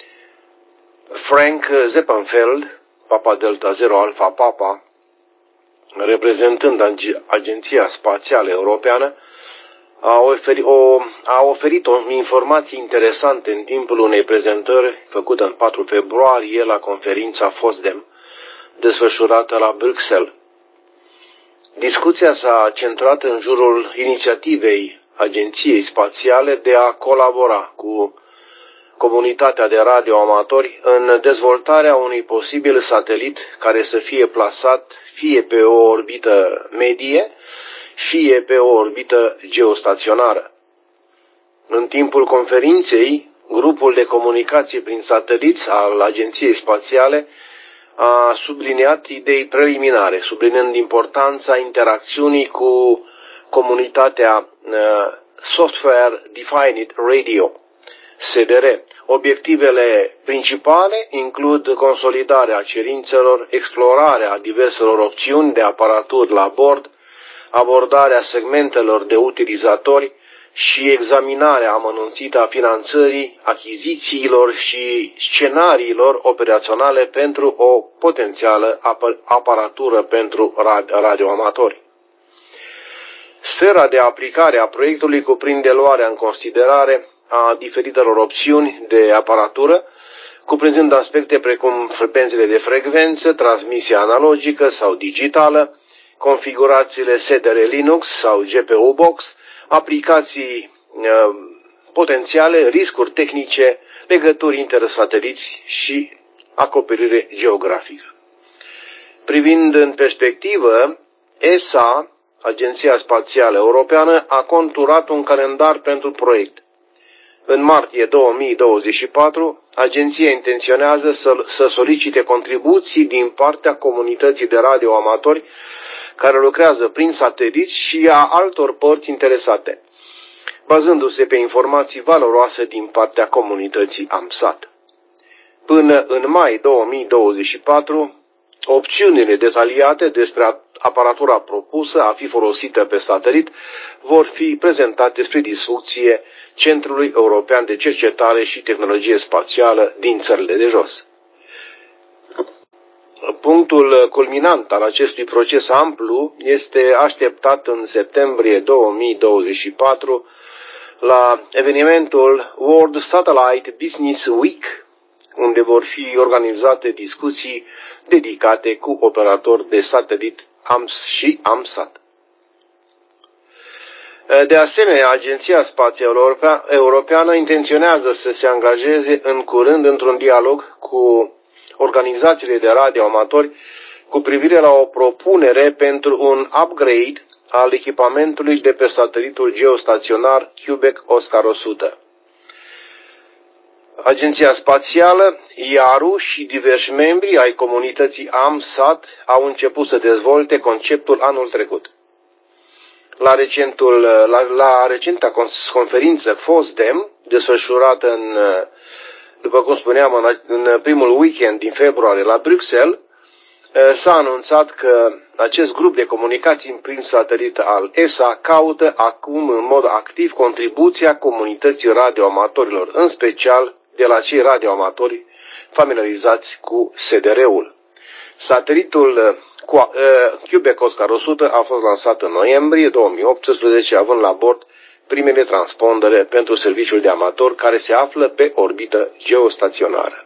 Frank Zeppenfeld, Papa Delta zero Alpha Papa, reprezentând Agenția Spațială Europeană, a oferit, o, a oferit o informații interesante în timpul unei prezentări făcute în patru februarie la conferința FOSDEM, desfășurată la Bruxelles. Discuția s-a centrat în jurul inițiativei Agenției Spațiale de a colabora cu comunitatea de radioamatori în dezvoltarea unui posibil satelit care să fie plasat fie pe o orbită medie, fie pe o orbită geostaționară. În timpul conferinței, grupul de comunicație prin sateliți al Agenției Spațiale a subliniat idei preliminare, subliniind importanța interacțiunii cu comunitatea uh, Software Defined Radio, S D R. Obiectivele principale includ consolidarea cerințelor, explorarea diverselor opțiuni de aparaturi la bord, abordarea segmentelor de utilizatori și examinarea amănunțită a finanțării, achizițiilor și scenariilor operaționale pentru o potențială aparatură pentru radioamatori. Sfera de aplicare a proiectului cuprinde luarea în considerare a diferitelor opțiuni de aparatură, cuprinzând aspecte precum benzile de frecvență, transmisia analogică sau digitală, configurațiile S D R Linux sau G P U Box, aplicații uh, potențiale, riscuri tehnice, legături intersateliți și acoperire geografică. Privind în perspectivă, E S A, Agenția Spațială Europeană, a conturat un calendar pentru proiect. În martie două mii douăzeci și patru, agenția intenționează să, să solicite contribuții din partea comunității de radioamatori care lucrează prin sateliți și a altor părți interesate, bazându-se pe informații valoroase din partea comunității AMSAT. Până în mai două mii douăzeci și patru, opțiunile detaliate despre aparatura propusă a fi folosită pe satelit vor fi prezentate spre discuție Centrului European de Cercetare și Tehnologie Spațială din țările de jos. Punctul culminant al acestui proces amplu este așteptat în septembrie două mii douăzeci și patru la evenimentul World Satellite Business Week, unde vor fi organizate discuții dedicate cu operatori de satelit A M S și AMSAT. De asemenea, Agenția Spațială Europeană intenționează să se angajeze în curând într-un dialog cu organizațiile de radioamatori cu privire la o propunere pentru un upgrade al echipamentului de pe satelitul geostaționar Quebec Oscar o sută. Agenția Spațială, I A R U și diversi membri ai comunității AMSAT au început să dezvolte conceptul anul trecut. La, recentul, la, la recenta conferință FOSDEM, desfășurată în, după cum spuneam, în, în primul weekend din februarie la Bruxelles, s-a anunțat că acest grup de comunicații prin satelit al E S A caută acum în mod activ contribuția comunității radioamatorilor, în special de la cei radioamatori familiarizați cu S D R-ul. Satelitul Quebec Oscar o sută a fost lansat în noiembrie două mii optsprezece, având la bord primele transpondere pentru serviciul de amator care se află pe orbită geostaționară.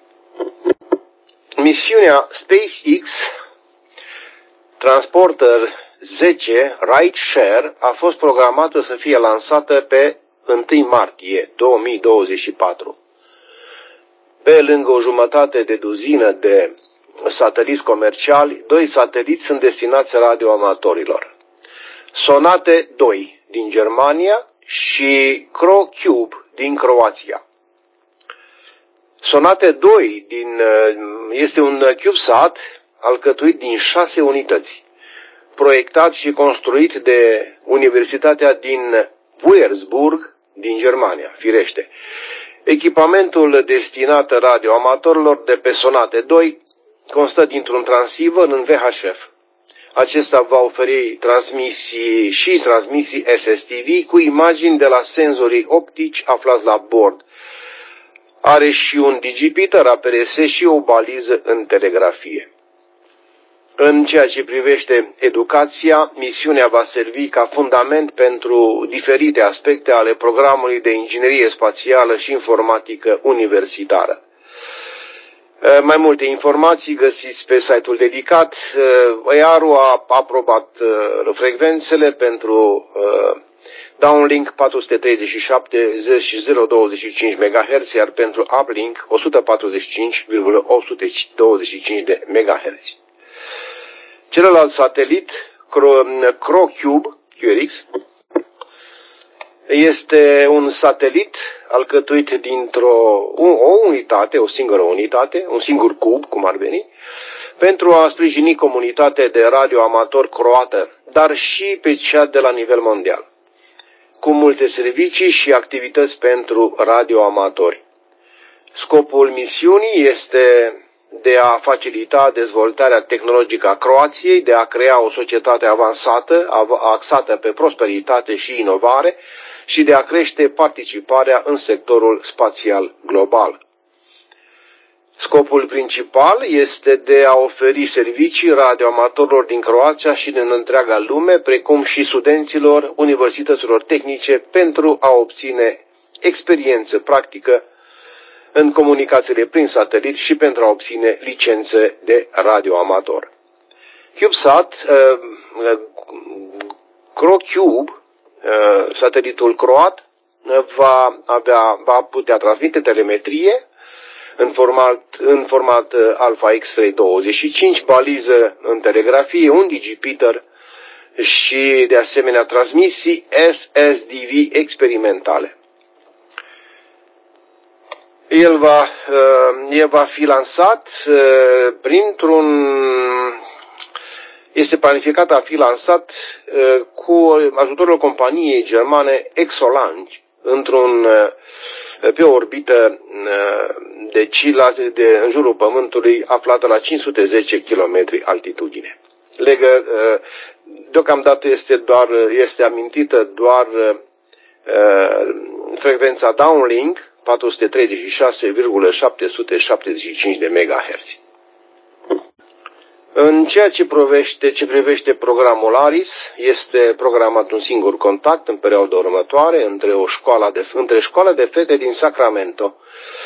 Misiunea SpaceX Transporter zece Rideshare a fost programată să fie lansată pe întâi martie două mii douăzeci și patru. Pe lângă o jumătate de duzină de sateliți comerciali, doi sateliți sunt destinați radioamatorilor. Sonate doi din Germania și CroCube din Croația. Sonate doi din, este un CubeSat alcătuit din șase unități, proiectat și construit de Universitatea din Würzburg din Germania, firește. Echipamentul destinat radioamatorilor de pe Sonate doi constă dintr-un transceiver în V H F. Acesta va oferi transmisii și transmisii S S T V cu imagini de la senzorii optici aflați la bord. Are și un digipitter A P R S și o baliză în telegrafie. În ceea ce privește educația, misiunea va servi ca fundament pentru diferite aspecte ale programului de inginerie spațială și informatică universitară. Mai multe informații găsiți pe site-ul dedicat. E A R U a aprobat frecvențele pentru downlink patru sute treizeci și șapte și zero virgulă douăzeci și cinci megahertz, iar pentru uplink o sută patruzeci și cinci virgulă opt sute douăzeci și cinci de megahertz. Celălalt satelit, CroCube Q R X, este un satelit alcătuit dintr-o o unitate, o singură unitate, un singur cub, cum ar veni, pentru a sprijini comunitatea de radioamatori croată, dar și pe cea de la nivel mondial, cu multe servicii și activități pentru radioamatori. Scopul misiunii este de a facilita dezvoltarea tehnologică a Croației, de a crea o societate avansată, axată pe prosperitate și inovare și de a crește participarea în sectorul spațial global. Scopul principal este de a oferi servicii radioamatorilor din Croația și din întreaga lume, precum și studenților universităților tehnice, pentru a obține experiență practică în comunicațiile prin satelit și pentru a obține licențe de radioamator. CubeSat, uh, uh, CroCube, uh, satelitul croat, uh, va, avea, va putea transmite telemetrie în format, în format Alpha X trei douăzeci și cinci, baliză în telegrafie, un digipeater și de asemenea transmisii S S D V experimentale. El va, el va fi lansat printr-un, este planificat a fi lansat cu ajutorul companiei germane Exolange într-un, pe o orbită de, de în jurul Pământului aflată la cinci sute zece kilometri altitudine. Legă, deocamdată este, doar, este amintită doar frecvența downlink patru sute treizeci și șase virgulă șapte sute șaptezeci și cinci de megahertz. În ceea ce privește, ce privește programul ARIS, este programat un singur contact în perioada următoare între, o școală de, între școala de fete din Sacramento,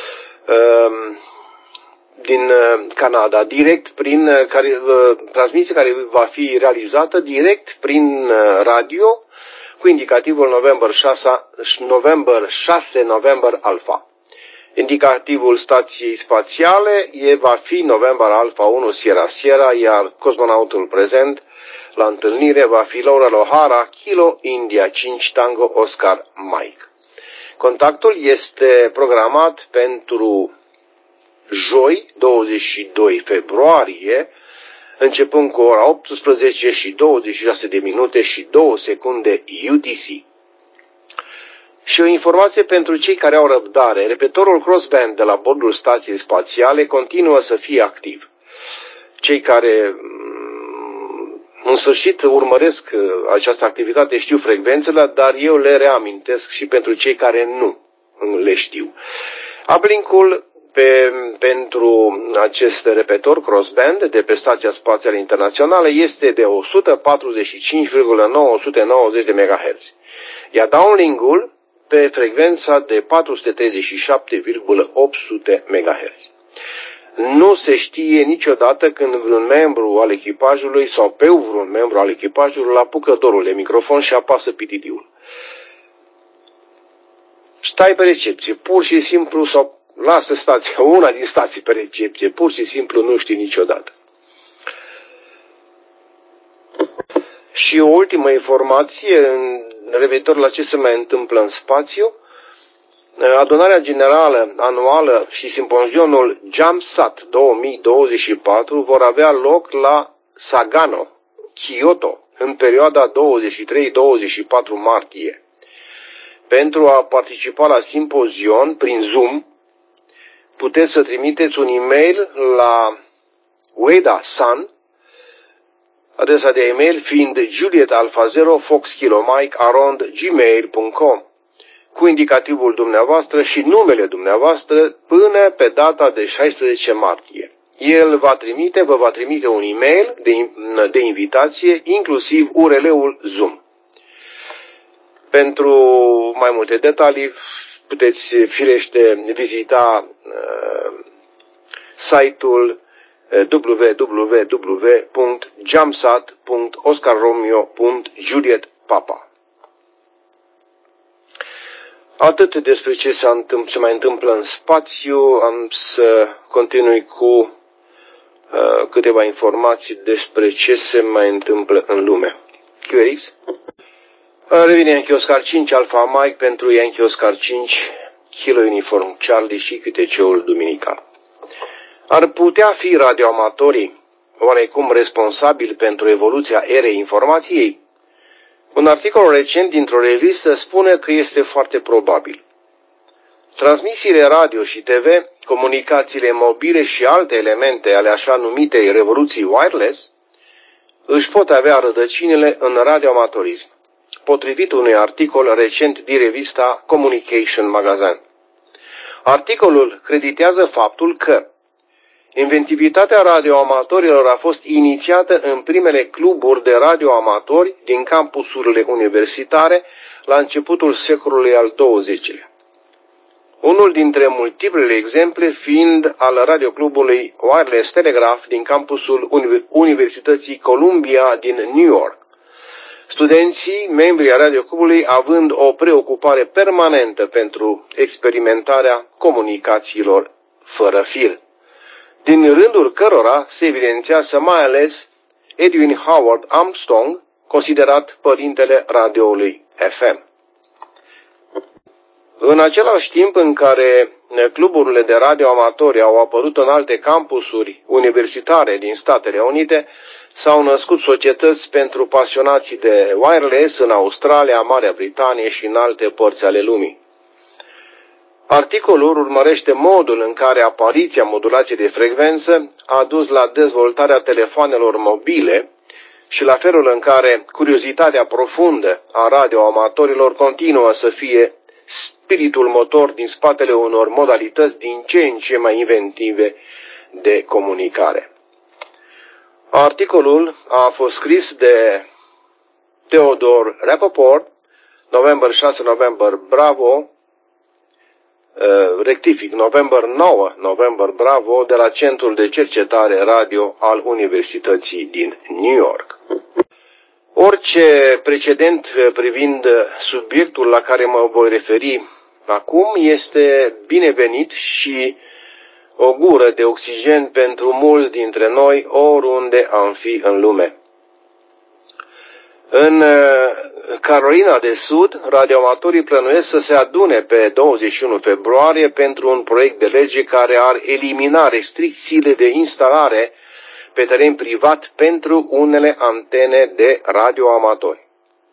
din Canada, direct prin care, transmisie care va fi realizată direct prin radio cu indicativul November șase, November șase November Alpha. Indicativul stației spațiale e, va fi November Alpha unu Sierra Sierra, iar cosmonautul prezent la întâlnire va fi Laura Lohara, Kilo India cinci Tango Oscar Mike. Contactul este programat pentru joi, douăzeci și doi februarie, începând cu ora optsprezece și douăzeci și șase de minute și două secunde U T C. Și o informație pentru cei care au răbdare. Repetorul crossband de la bordul stației spațiale continuă să fie activ. Cei care în sfârșit urmăresc această activitate știu frecvențele, dar eu le reamintesc și pentru cei care nu le știu. Uplink-ul Pe, pentru acest repetor crossband de pe Stația Spațială Internațională este de o sută patruzeci și cinci virgulă nouă nouăzeci de megahertz, iar downlink-ul pe frecvența de patru sute treizeci și șapte virgulă opt sute megahertz. Nu se știe niciodată când vreun membru al echipajului sau pe vreun membru al echipajului apucă dorul de microfon și apasă pitidiul. Stai pe recepție, pur și simplu, sau lasă stația, una din stații pe recepție, pur și simplu nu știi niciodată. Și o ultimă informație, în referitor la ce se mai întâmplă în spațiu, adunarea generală anuală și simpozionul JAMSAT două mii douăzeci și patru vor avea loc la Sagano, Kyoto, în perioada douăzeci și trei douăzeci și patru martie. Pentru a participa la simpozion prin Zoom, puteți să trimiteți un e-mail la Ueda San, adresa de e-mail fiind Juliet Alpha zero Fox Kilo Mike arond gmail punct com, cu indicativul dumneavoastră și numele dumneavoastră până pe data de șaisprezece martie. El va trimite, vă va trimite un e-mail de, de invitație, inclusiv U R L-ul Zoom. Pentru mai multe detalii puteți firește vizita uh, site-ul w w w punct jamsat punct oscar romeo punct juliet papa. Atât despre ce se, întâmpl- ce mai întâmplă în spațiu. Am să continui cu uh, câteva informații despre ce se mai întâmplă în lume. Q X. Revine Yankee Oscar cinci Alpha Mike pentru Yankee Oscar cinci Kilo Uniform Charlie și câteceul duminical. Ar putea fi radioamatorii oarecum responsabili pentru evoluția erei informației? Un articol recent dintr-o revistă spune că este foarte probabil. Transmisiile radio și T V, comunicațiile mobile și alte elemente ale așa numitei revoluții wireless își pot avea rădăcinile în radioamatorism, potrivit unui articol recent din revista Communication Magazine. Articolul creditează faptul că inventivitatea radioamatorilor a fost inițiată în primele cluburi de radioamatori din campusurile universitare la începutul secolului al douăzecilea. Unul dintre multiplele exemple fiind al radioclubului Wireless Telegraph din campusul Universității Columbia din New York. Studenții, membrii ai radioclubului, având o preocupare permanentă pentru experimentarea comunicațiilor fără fir, din rândul cărora se evidențiază mai ales Edwin Howard Armstrong, considerat părintele radioului F M. În același timp în care cluburile de radioamatori au apărut în alte campusuri universitare din Statele Unite, s-au născut societăți pentru pasionații de wireless în Australia, Marea Britanie și în alte părți ale lumii. Articolul urmărește modul în care apariția modulației de frecvență a dus la dezvoltarea telefoanelor mobile și la felul în care curiozitatea profundă a radioamatorilor continuă să fie spiritul motor din spatele unor modalități din ce în ce mai inventive de comunicare. Articolul a fost scris de Theodore Rappaport, noiembrie șase, noiembrie Bravo, uh, rectific, noiembrie nouă, noiembrie Bravo, de la Centrul de Cercetare Radio al Universității din New York. Orice precedent privind subiectul la care mă voi referi acum este binevenit și o gură de oxigen pentru mulți dintre noi oriunde am fi în lume. În Carolina de Sud, radioamatorii plănuiesc să se adune pe douăzeci și unu februarie pentru un proiect de lege care ar elimina restricțiile de instalare pe teren privat pentru unele antene de radioamatori.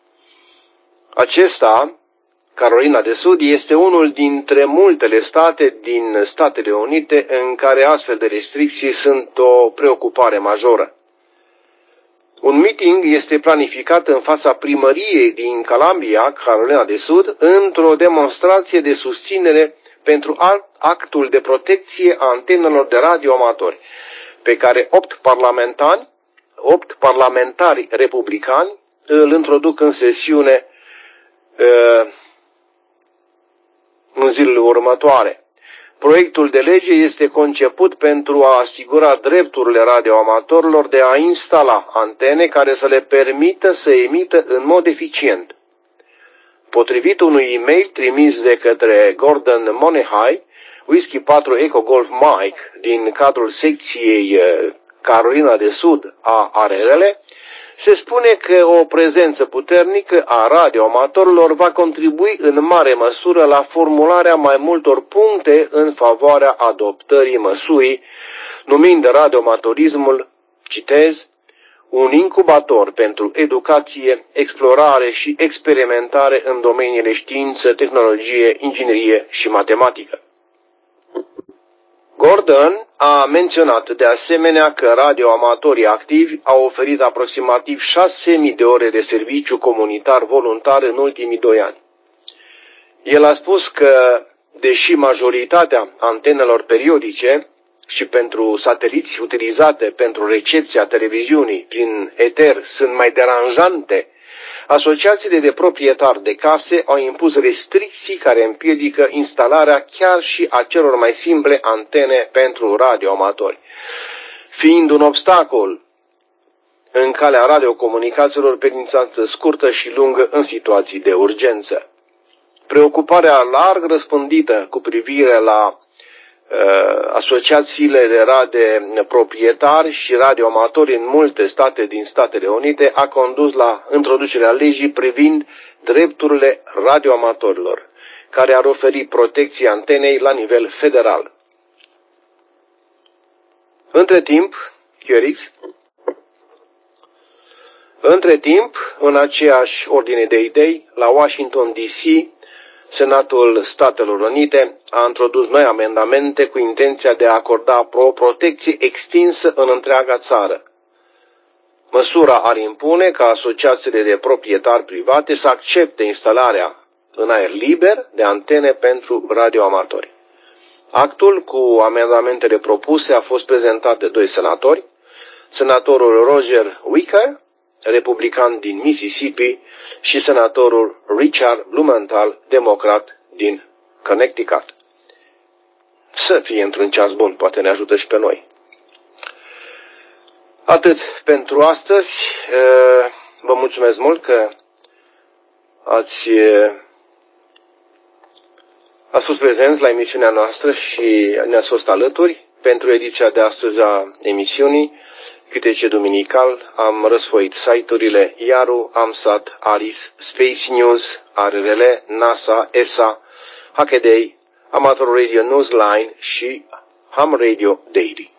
Acesta, Carolina de Sud, este unul dintre multele state din Statele Unite în care astfel de restricții sunt o preocupare majoră. Un meeting este planificat în fața primăriei din Columbia, Carolina de Sud, într-o demonstrație de susținere pentru actul de protecție a antenelor de radioamatori, pe care opt parlamentari, opt parlamentari republicani îl introduc în sesiune uh, în zilele următoare. Proiectul de lege este conceput pentru a asigura drepturile radioamatorilor de a instala antene care să le permită să emită în mod eficient. Potrivit unui e-mail trimis de către Gordon Monehai, Whisky patru Echo Golf Mike, din cadrul secției Carolina de Sud a A R R L, se spune că o prezență puternică a radioamatorilor va contribui în mare măsură la formularea mai multor puncte în favoarea adoptării măsurii, numind radioamatorismul, citez, un incubator pentru educație, explorare și experimentare în domeniile știință, tehnologie, inginerie și matematică. Gordon a menționat de asemenea că radioamatorii activi au oferit aproximativ șase mii de ore de serviciu comunitar voluntar în ultimii doi ani. El a spus că, deși majoritatea antenelor periodice și pentru sateliți utilizate pentru recepția televiziunii prin eter sunt mai deranjante, asociațiile de proprietari de case au impus restricții care împiedică instalarea chiar și a celor mai simple antene pentru radioamatori, fiind un obstacol în calea radiocomunicațiilor pe distanță scurtă și lungă în situații de urgență. Preocuparea larg răspândită cu privire la asociațiile de radio proprietari și radioamatori în multe state din Statele Unite a condus la introducerea legii privind drepturile radioamatorilor, care ar oferi protecție antenei la nivel federal. Între timp, Q R X, între timp, în aceeași ordine de idei, la Washington D C, Senatul Statelor Unite a introdus noi amendamente cu intenția de a acorda o protecție extinsă în întreaga țară. Măsura ar impune ca asociațiile de proprietari private să accepte instalarea în aer liber de antene pentru radioamatori. Actul cu amendamentele propuse a fost prezentat de doi senatori, senatorul Roger Wicker, republican din Mississippi, și senatorul Richard Blumenthal, democrat din Connecticut. Să fie într-un ceas bun, poate ne ajută și pe noi. Atât pentru astăzi. Vă mulțumesc mult că ați Ați fost prezenți la emisiunea noastră și ne-ați fost alături. Pentru ediția de astăzi a emisiunii, câte ce duminical, am răsfoit site-urile Iaru, AMSAT, ARIS, Space News, R R L, NASA, E S A, Hackaday, Amateur Radio Newsline și Ham Radio Daily.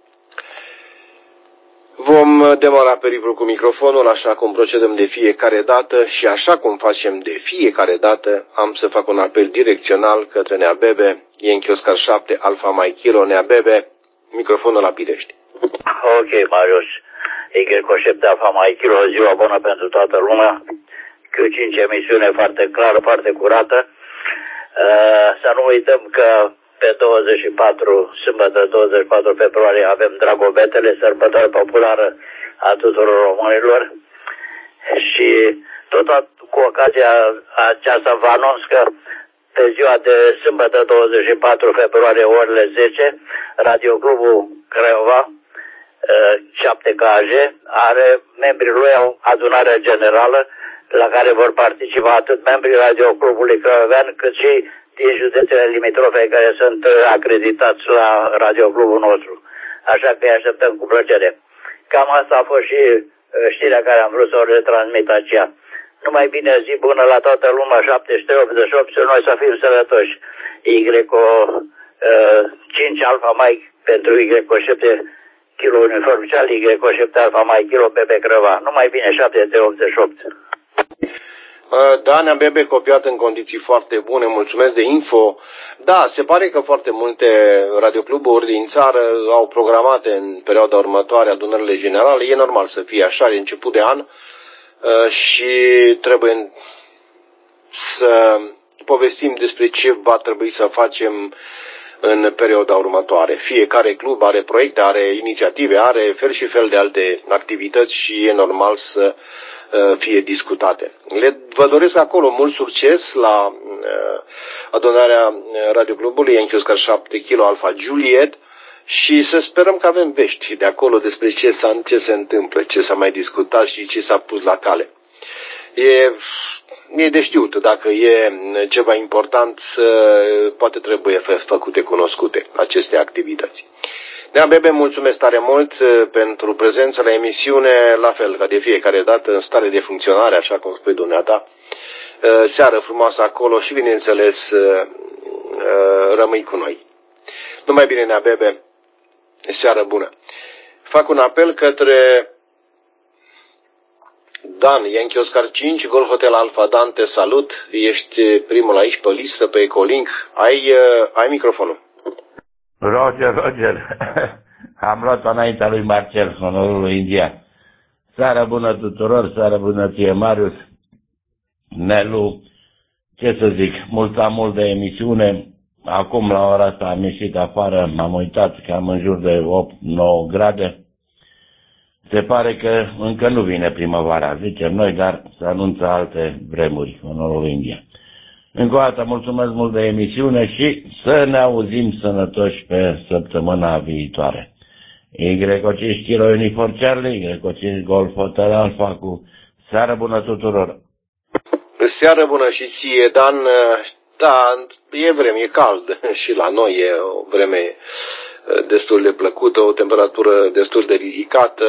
Vom demara periplul cu microfonul așa cum procedăm de fiecare dată și așa cum facem de fiecare dată, am să fac un apel direcțional către Nea Bebe, Yankee Oscar șapte, Alfa Mike Kilo, Nea Bebe, microfonul la Pirești. Ok, Marius, Y șapte Alfa Mike Kilo, ziua bună pentru toată lumea, Q cinci emisiune foarte clară, foarte curată. Uh, să nu uităm că pe douăzeci și patru, sâmbătă douăzeci și patru februarie, avem Dragobetele, sărbătoare populară a tuturor românilor. Și tot cu ocazia aceasta vă anunț că pe ziua de sâmbătă douăzeci și patru februarie, orele zece, Radio Clubul Craiova, șapte K J, are membrii lui o adunare generală la care vor participa atât membrii Radio Clubului Craiova, cât și din județele limitrofe care sunt acreditați la Radio Clubul nostru. Așa că îi așteptăm cu plăcere. Cam asta a fost și știrea care am vrut să o retransmit aceea. Numai bine, zi bună la toată lumea, șaptezeci și trei optzeci și opt, și noi să fim sănătoși. Y cinci Alfa Mike pentru Y șapte Kilo uniform ceal, Y șapte Alfa Mike Kilo P P Crăva. Numai bine, șaptezeci și trei optzeci și opt. Da, ne-am bebe copiat în condiții foarte bune, mulțumesc de info. Da, se pare că foarte multe radiocluburi din țară au programate în perioada următoare adunările generale. E normal să fie așa, e început de an și trebuie să povestim despre ce va trebui să facem în perioada următoare. Fiecare club are proiecte, are inițiative, are fel și fel de alte activități și e normal să fie discutate. Le, vă doresc acolo mult succes la uh, adunarea radioclubului Yankee Oscar șapte Kilo Alfa Juliet și să sperăm că avem vești de acolo despre ce, ce se întâmplă, ce s-a mai discutat și ce s-a pus la cale. E, e de știut, dacă e ceva important, poate trebuie făcute cunoscute aceste activități. Nea Bebe, mulțumesc tare mult pentru prezența la emisiune, la fel ca de fiecare dată, în stare de funcționare, așa cum spui dumneata. Seară frumoasă acolo și, bineînțeles, rămâi cu noi. Numai bine, Nea Bebe, seară bună. Fac un apel către Dan, Yankee Oscar cinci, Golf Hotel Alfa. Dan, te salut, ești primul aici pe listă, pe Ecolink. Ai, ai microfonul. Roger, Roger, am luat-o înaintea lui Marcel, onorul India. Seară bună tuturor, seară bună ție, Marius, Nelu, ce să zic, mult la mult de emisiune. Acum la ora asta am ieșit afară, m-am uitat că am în jur de opt nouă grade. Se pare că încă nu vine primăvara, zicem noi, dar se anunță alte vremuri, onorul India. Încă o dată mulțumesc mult de emisiune și să ne auzim sănătoși pe săptămâna viitoare. Y cinci Kilo Uniform Charlie, Y cinci Golf Hotel Alfa cu seară bună tuturor. Seară bună și ție, Dan. Da, e vreme, e cald și la noi e o vreme destul de plăcută, o temperatură destul de ridicată.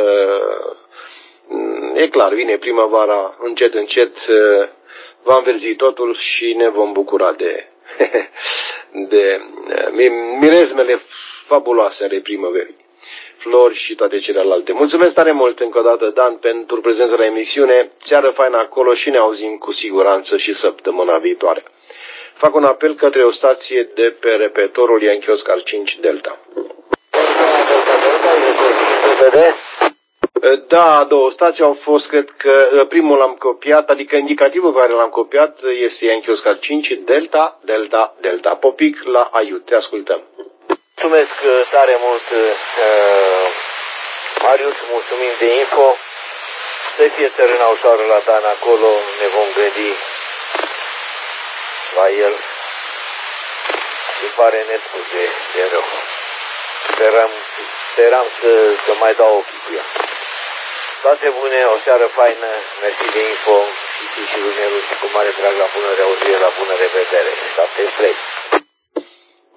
E clar, vine primăvara, încet, încet va înverzi totul și ne vom bucura de, de mirezmele fabuloase ale primăverii, flori și toate celelalte. Mulțumesc tare mult încă o dată, Dan, pentru prezența la emisiune. Seară faină acolo și ne auzim cu siguranță și săptămâna viitoare. Fac un apel către o stație de pe repetorul Yankee Oscar cinci Delta. Da, două stații au fost, cred că primul l-am copiat, adică indicativul care l-am copiat este Yankee Oscar cinci Delta, Delta, Delta. Popic la Aiut, te ascultăm. Mulțumesc tare mult, uh, Marius, mulțumim de info. Să fie țărâna ușoară la Dan acolo, ne vom gândi la el. Și pare nespus de, de rău. Speram, speram să, să mai dau ochii cu ea. Toate bune, o seară faină, mersi de info și ții și lui Nelu și cu mare drag la bună reauzire, la bună revedere. șaptezeci și trei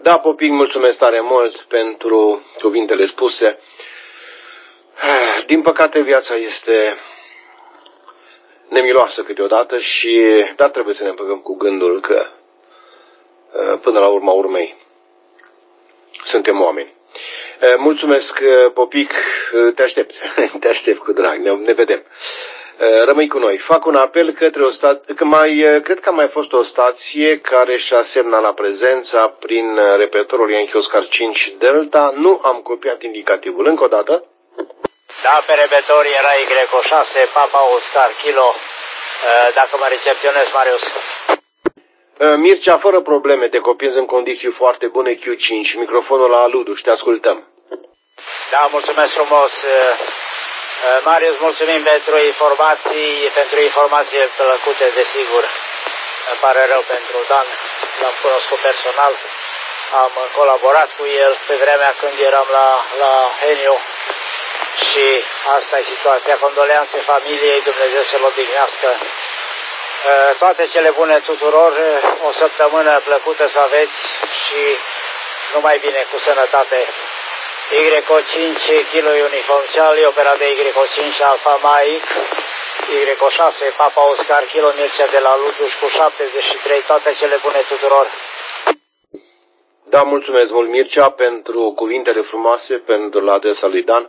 Da, Popic, mulțumesc tare mult pentru cuvintele spuse. Din păcate, viața este nemiloasă câteodată și dar trebuie să ne împăcăm cu gândul că până la urma urmei suntem oameni. Mulțumesc, Popic, te aștept, te aștept cu drag, ne, ne vedem. Rămâi cu noi. Fac un apel către o stație, că mai, cred că a mai fost o stație care și-a semnalat prezența prin repetitorul Yankee Oscar cinci Delta. Nu am copiat indicativul. Încă o dată. Da, pe repetitor era Y șase Papa Oscar Kilo. Dacă mă recepționez, Marius. Mircea, fără probleme, te copiez în condiții foarte bune, Q cinci. Microfonul la Ludu și te ascultăm. Da, mulțumesc frumos. Marius, mulțumim pentru informații, pentru informații plăcute, desigur. Îmi pare rău pentru Dan, l-am cunoscut personal, am colaborat cu el pe vremea când eram la, la Heniu și asta e situația. Condoleanțe familiei, Dumnezeu să-l odihnească. Toate cele bune tuturor, o săptămână plăcută să aveți și numai bine, cu sănătate. Y cinci Kilo Uniform Charlie, operat de Y cinci Alpha Mike, Y șase Papa Oscar Kilo Mircea de la Luduș cu șaptezeci și trei, toate cele bune tuturor. Da, mulțumesc mult, Mircea, pentru cuvintele frumoase, pentru la adresa lui Dan.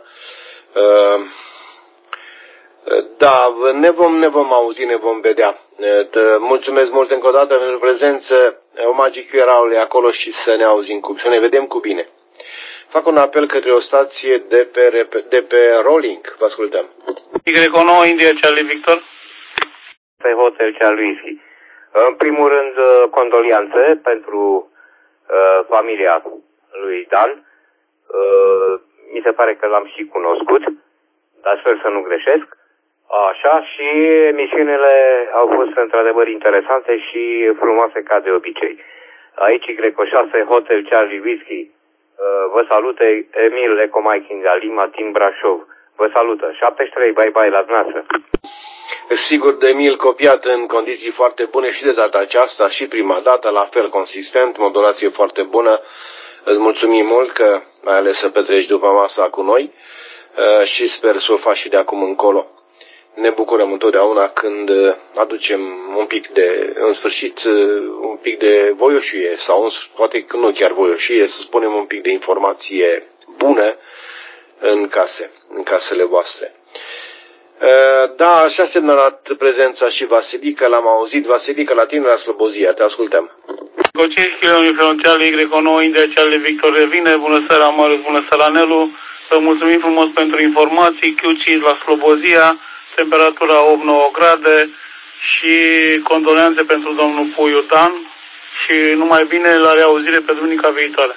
Da, ne vom, ne vom auzi, ne vom vedea. Mulțumesc mult încă o dată pentru prezență, omagii Q R-ului acolo și să ne auzim, cu, să ne vedem cu bine. Fac un apel către o stație de pe, de pe Rolling. Vă ascultăm. Y nouă India Charlie Victor. Pe Hotel Charlie. În primul rând, condolianțe pentru uh, familia lui Dan. Uh, mi se pare că l-am și cunoscut, dar sper să nu greșesc. Așa, și emisiunile au fost într-adevăr interesante și frumoase ca de obicei. Aici Y șase Hotel Charlie Whiskey. Vă salută Emil Eco Mike India Lima, Team Brașov. Vă salută. șaptezeci și trei, bye bye la dumneavoastră. Sigur, de Emil, copiat în condiții foarte bune și de data aceasta și prima dată, la fel consistent, modulație foarte bună. Îți mulțumim mult că ai ales să petreci după masa cu noi și sper să o faci și de acum încolo. Ne bucurăm întotdeauna când aducem un pic de, în sfârșit, un pic de voioșie sau poate că nu chiar voioșie, să spunem un pic de informație bună în case, în casele voastre. Da, așa a semnalat prezența și Vasilica, l-am auzit. Vasilica, la tine la Slobozia, te ascultăm. Cu cinci kilometri frontiale Y nouă India Charlie Victor revine. Bună seara, Marius, bună seara, Nelu. Vă mulțumim frumos pentru informații. Q cinci la Slobozia. Temperatura opt nouă grade și condoleanțe pentru domnul Puiu Dan și numai bine la reauzire pe duminica viitoare.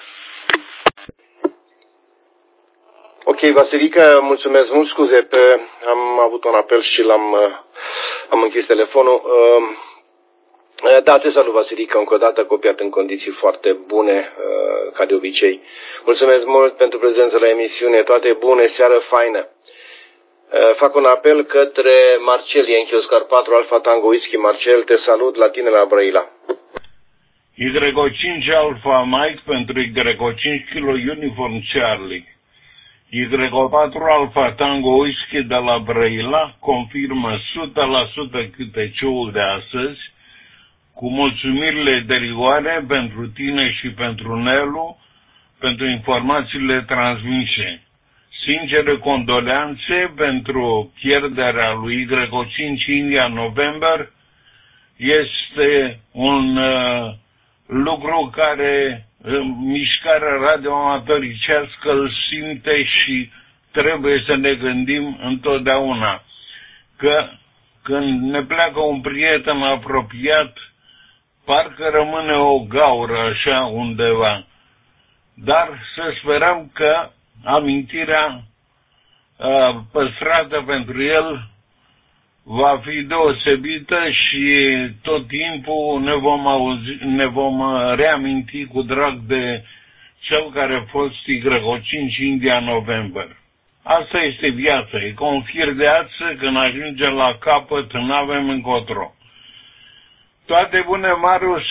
Ok, Vasilica, mulțumesc mult, scuze, pe, am avut un apel și l-am am închis telefonul. Da, te salut, Vasilica, încă o dată, copiat în condiții foarte bune, ca de obicei. Mulțumesc mult pentru prezența la emisiune, toate bune, seară faină. Fac un apel către Marcel, Yankee Oscar patru Alpha Tango Whisky. Marcel, te salut, la tine la Brăila. Y cinci Alpha Mike pentru Y cinci Kilo Uniform Charlie. Y patru Alpha Tango Whisky de la Brăila confirmă o sută la sută câteceul de astăzi, cu mulțumirile de rigoare pentru tine și pentru Nelu, pentru informațiile transmise. Sincere condoleanțe pentru pierderea lui Y cinci India November. Este un uh, lucru care uh, mișcarea radioamatoricească îl simte și trebuie să ne gândim întotdeauna că când ne pleacă un prieten apropiat, parcă rămâne o gaură așa undeva. Dar să sperăm că amintirea uh, păstrată pentru el va fi deosebită și tot timpul ne vom, auzi, ne vom reaminti cu drag de cel care a fost Y cinci India November. Asta este viața, e ca un fir de ață, când ajungem la capăt, nu avem încotro. Toate bune, Marius,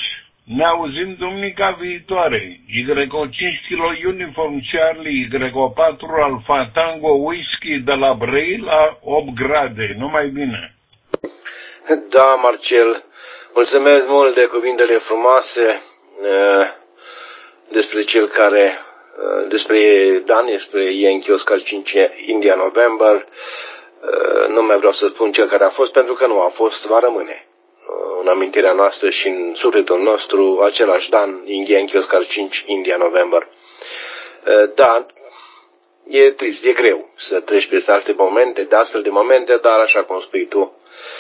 Ne auzim duminica viitoare. Y O cinci Kilo Uniform Charlie, Y O patru Alfa Tango Whisky de la Brăila la opt grade. Numai bine. Da, Marcel, mulțumesc mult de cuvintele frumoase despre cel care, despre Dan, despre Yankee Oscar cinci India November. Nu mai vreau să spun cel care a fost, pentru că nu a fost, va rămâne în amintirea noastră și în sufletul nostru același Dan, Yankee Oscar cinci India November. Da, e trist, e greu să treci peste alte momente, de astfel de momente, dar așa cum spui tu,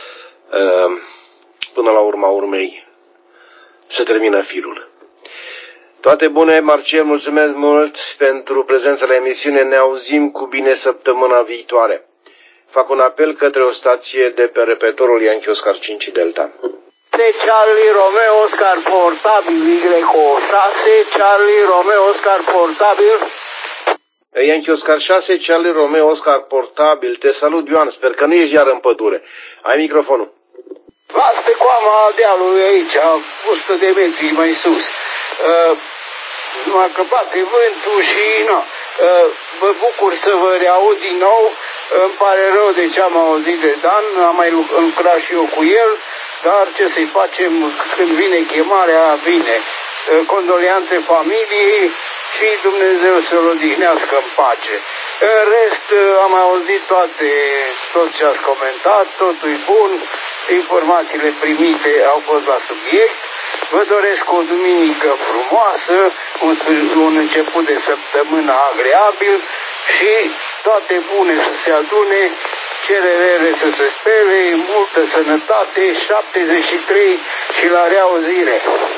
până la urma urmei se termină firul. Toate bune, Marcel, mulțumesc mult pentru prezența la emisiune, ne auzim cu bine săptămâna viitoare. Fac un apel către o stație de pe repetorul Yankee Oscar cinci Delta. Charlie Romeo Oscar portabil Y O șase, Charlie Romeo Oscar portabil. Yankee Oscar șase, Charlie Romeo Oscar portabil. Te salut, Ioan, sper că nu ești iar în pădure. Ai microfonul. Las pe coama dealului aici, o sută de metri mai sus. Uh, m-a căpat de vântul și nu. Uh, vă bucur să vă reaud din nou. Îmi pare rău de ce am auzit de Dan, am mai lucrat și eu cu el, dar ce să-i facem când vine chemarea, vine. Condolianțe familiei și Dumnezeu să-l odihnească în pace. În rest, am auzit toate, tot ce ați comentat, totul e bun, informațiile primite au fost la subiect. Vă doresc o duminică frumoasă, un, un început de săptămână agreabil și toate bune să se adune, cele rele să se spele, multă sănătate, șaptezeci și trei și la reauzire.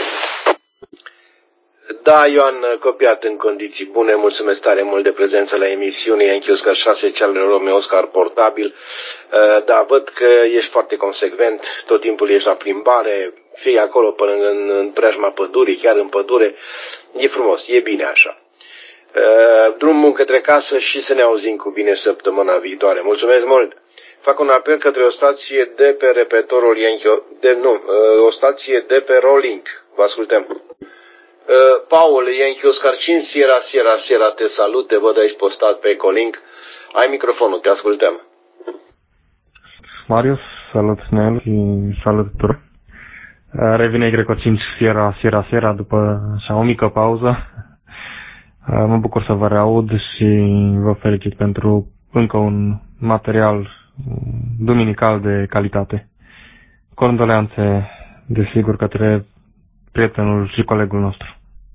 Da, Ioan, copiat în condiții bune, mulțumesc tare mult de prezență la emisiune Yankee Oscar șase, Charlie Romeo Oscar portabil. Da, văd că ești foarte consecvent, tot timpul ești la plimbare, fie acolo până în, în preajma pădurii, chiar în pădure. E frumos, e bine așa. Drumul către casă și să ne auzim cu bine săptămâna viitoare. Mulțumesc mult! Fac un apel către o stație de pe repetorul Yankee, de, nu, o stație de pe Rolling. Vă ascultăm. Paul, Yankee Oscar cinci, Sierra, Sierra, Sierra, te salut, te văd aici postat pe Ecolink. Ai microfonul, te ascultăm. Marius, salut Nel și salut tuturor. Revine Y O cinci, Sierra, Sierra, Sierra după așa o mică pauză. Mă bucur să vă reaud și vă felicit pentru încă un material duminical de calitate. Condoleanțe, desigur, către prietenul și colegul nostru.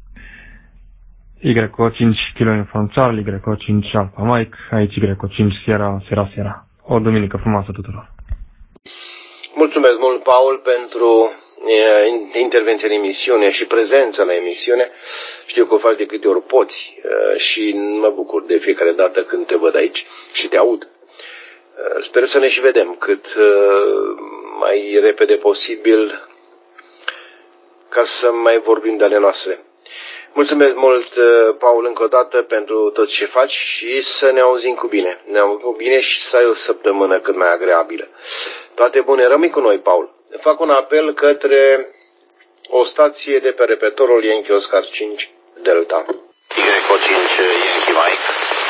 Y O cinci Kilo Uniform Charlie, Y O cinci Alpha Mike, aici Y O cinci Sierra, Sierra, Sierra. O duminică frumoasă tuturor. Mulțumesc mult, Paul, pentru intervenția în emisiune și prezența la emisiune. Știu că o faci de câte ori poți și mă bucur de fiecare dată când te văd aici și te aud. Sper să ne și vedem cât mai repede posibil ca să mai vorbim de ale noastre. Mulțumesc mult, Paul, încă o dată pentru tot ce faci și să ne auzim cu bine. Ne auzim cu bine și să ai o săptămână cât mai agreabilă. Toate bune, rămâi cu noi, Paul. Fac un apel către o stație de pe repetorul Yankee Oscar cinci Delta. Y O cinci Yankee Mike.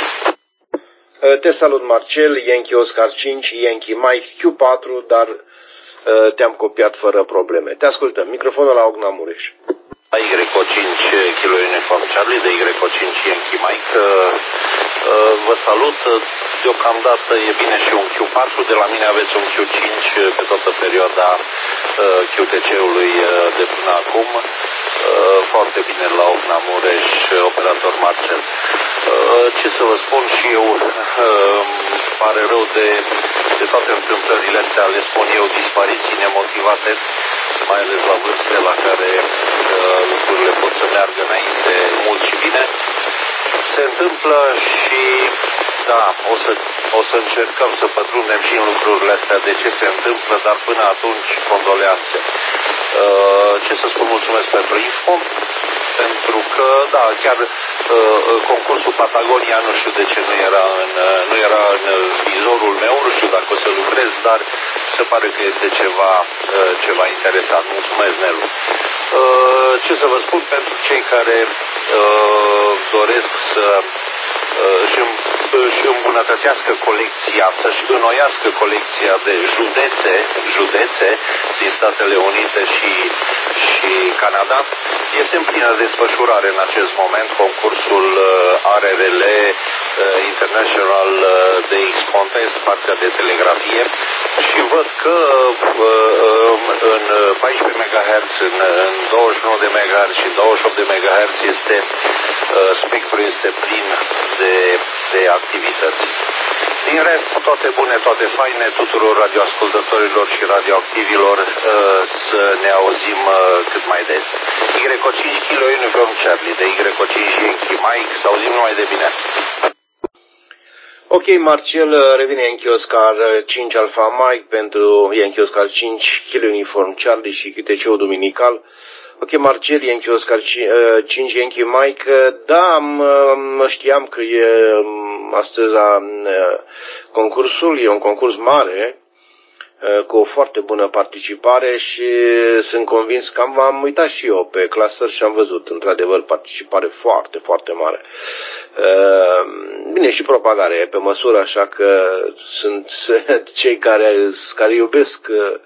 Te salut, Marcel, Yankee Oscar cinci, Yankee Mike Q patru, dar te-am copiat fără probleme. Te ascultăm. Microfonul la Ogna Mureș. Y O cinci Kilo Uniform Charlie de Y O cinci Yankee Mike. Vă salut. Deocamdată e bine și un Q patru. De la mine aveți un Q cinci pe toată perioada Q T C-ului de până acum. Foarte bine la Ogna Mureș, operator Marcel. Ce să vă spun și eu, îmi pare rău de, de toate întâmplările astea, le spun eu, dispariții nemotivate, mai ales la vârstele la care uh, lucrurile pot să meargă înainte mult și bine. Se întâmplă și, da, o să, o să încercăm să pătrundem și în lucrurile astea de ce se întâmplă, dar până atunci, condoleanțe. Uh, ce să spun, mulțumesc pentru info, pentru că, da, chiar uh, concursul Patagonia, nu știu de ce nu era în, uh, nu era în vizorul meu, nu știu dacă o să lucrez, dar se pare că este ceva, uh, ceva interesant. Mulțumesc, Nelu. Ce să vă spun, pentru cei care doresc să își, își îmbunătățească colecția, să-și înnoiască colecția de județe, județe din Statele Unite și, și Canada, este în plină desfășurare în acest moment concursul R R L International Dax Contest, partea de telegrafie, și văd că în paisprezece megahertz, în, în douăzeci și nouă de megahertz și douăzeci și opt de megahertz este, spectrul este plin de, de activități. Din rest, toate bune, toate faine tuturor radioascultătorilor și radioactivilor, să ne auzim cât mai des. Y cinci Kilo Uniform Charlie, de Y cinci Yankee Mike, să auzim numai de bine. Ok, Marcel revine Yankee Oscar cinci Alpha Mike pentru Yankee Oscar cinci Kilo Uniform Charlie și câteceu duminical. Ok, Marcel, Yankee Oscar cinci Yankee Mike, da, știam că e astăzi concursul, e un concurs mare, cu o foarte bună participare și sunt convins că am, am uitat și eu pe clasări și am văzut într-adevăr participare foarte, foarte mare. Bine, și propagare pe măsură, așa că sunt cei care, care iubesc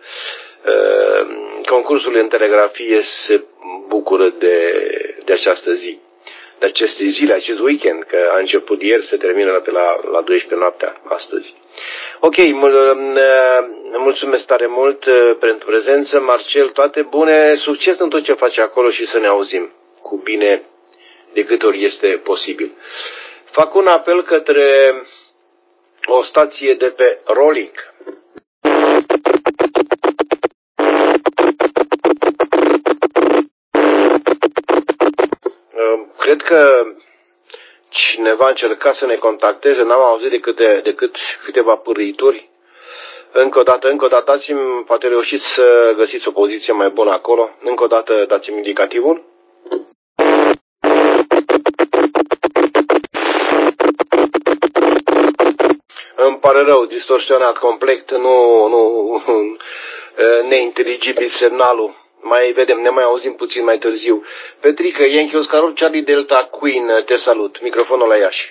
concursul în telegrafie se bucură de, de această zi, de aceste zile, acest weekend, că a început ieri, se termină pe la, la douăsprezece noaptea astăzi. Ok, mulțumesc tare mult pentru prezență, Marcel, toate bune, succes în tot ce faci acolo și să ne auzim cu bine de câte ori este posibil. Fac un apel către o stație de pe Rolling. Cred că cineva încerca să ne contacteze, n-am auzit decât, de, decât câteva pârâituri. Încă o dată, încă o dată, dați-mi, poate reușiți să găsiți o poziție mai bună acolo. Încă o dată, dați-mi indicativul. Îmi pare rău, distorsionat complet, nu, nu, neinteligibil semnalul. Mai vedem, ne mai auzim puțin mai târziu. Petrică, Yankee Oscar Charlie Delta Queen, te salut. Microfonul la Iași.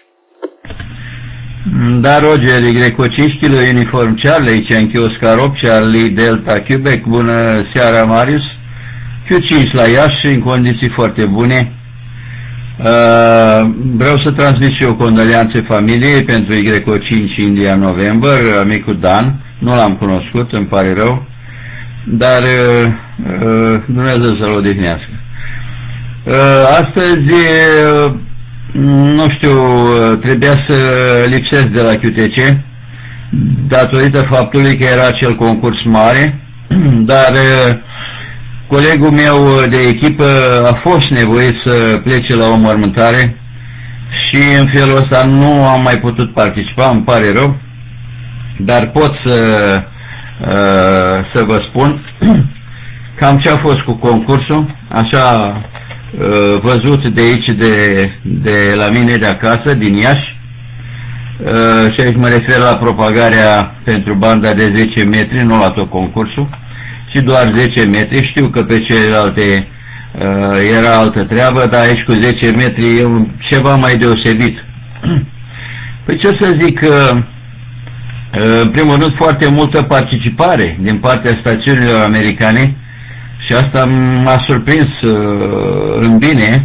Da, Roger, Y cinci Kilo Uniform Charlie, Yankee Oscar opt Charlie Delta Quebec. Bună seara, Marius. Q cinci la Iași, în condiții foarte bune. Uh, vreau să transmit și eu condolianțe familiei pentru Y cinci India November, amicul Dan. Nu l-am cunoscut, îmi pare rău. Dar uh, uh, Dumnezeu să-l odihnească. Uh, astăzi, uh, nu știu, trebuia să lipsesc de la Q T C datorită faptului că era acel concurs mare, dar uh, colegul meu de echipă a fost nevoit să plece la o mormântare și în felul ăsta nu am mai putut participa, îmi pare rău, dar pot să să vă spun cam ce a fost cu concursul, așa văzut de aici, de, de la mine de acasă, din Iași, și aici mă refer la propagarea pentru banda de zece metri, nu la tot concursul, ci doar zece metri. Știu că pe celelalte era altă treabă, dar aici cu zece metri e un, ceva mai deosebit. Păi ce să zic, în primul rând, foarte multă participare din partea stațiunilor americane și asta m-a surprins uh, în bine,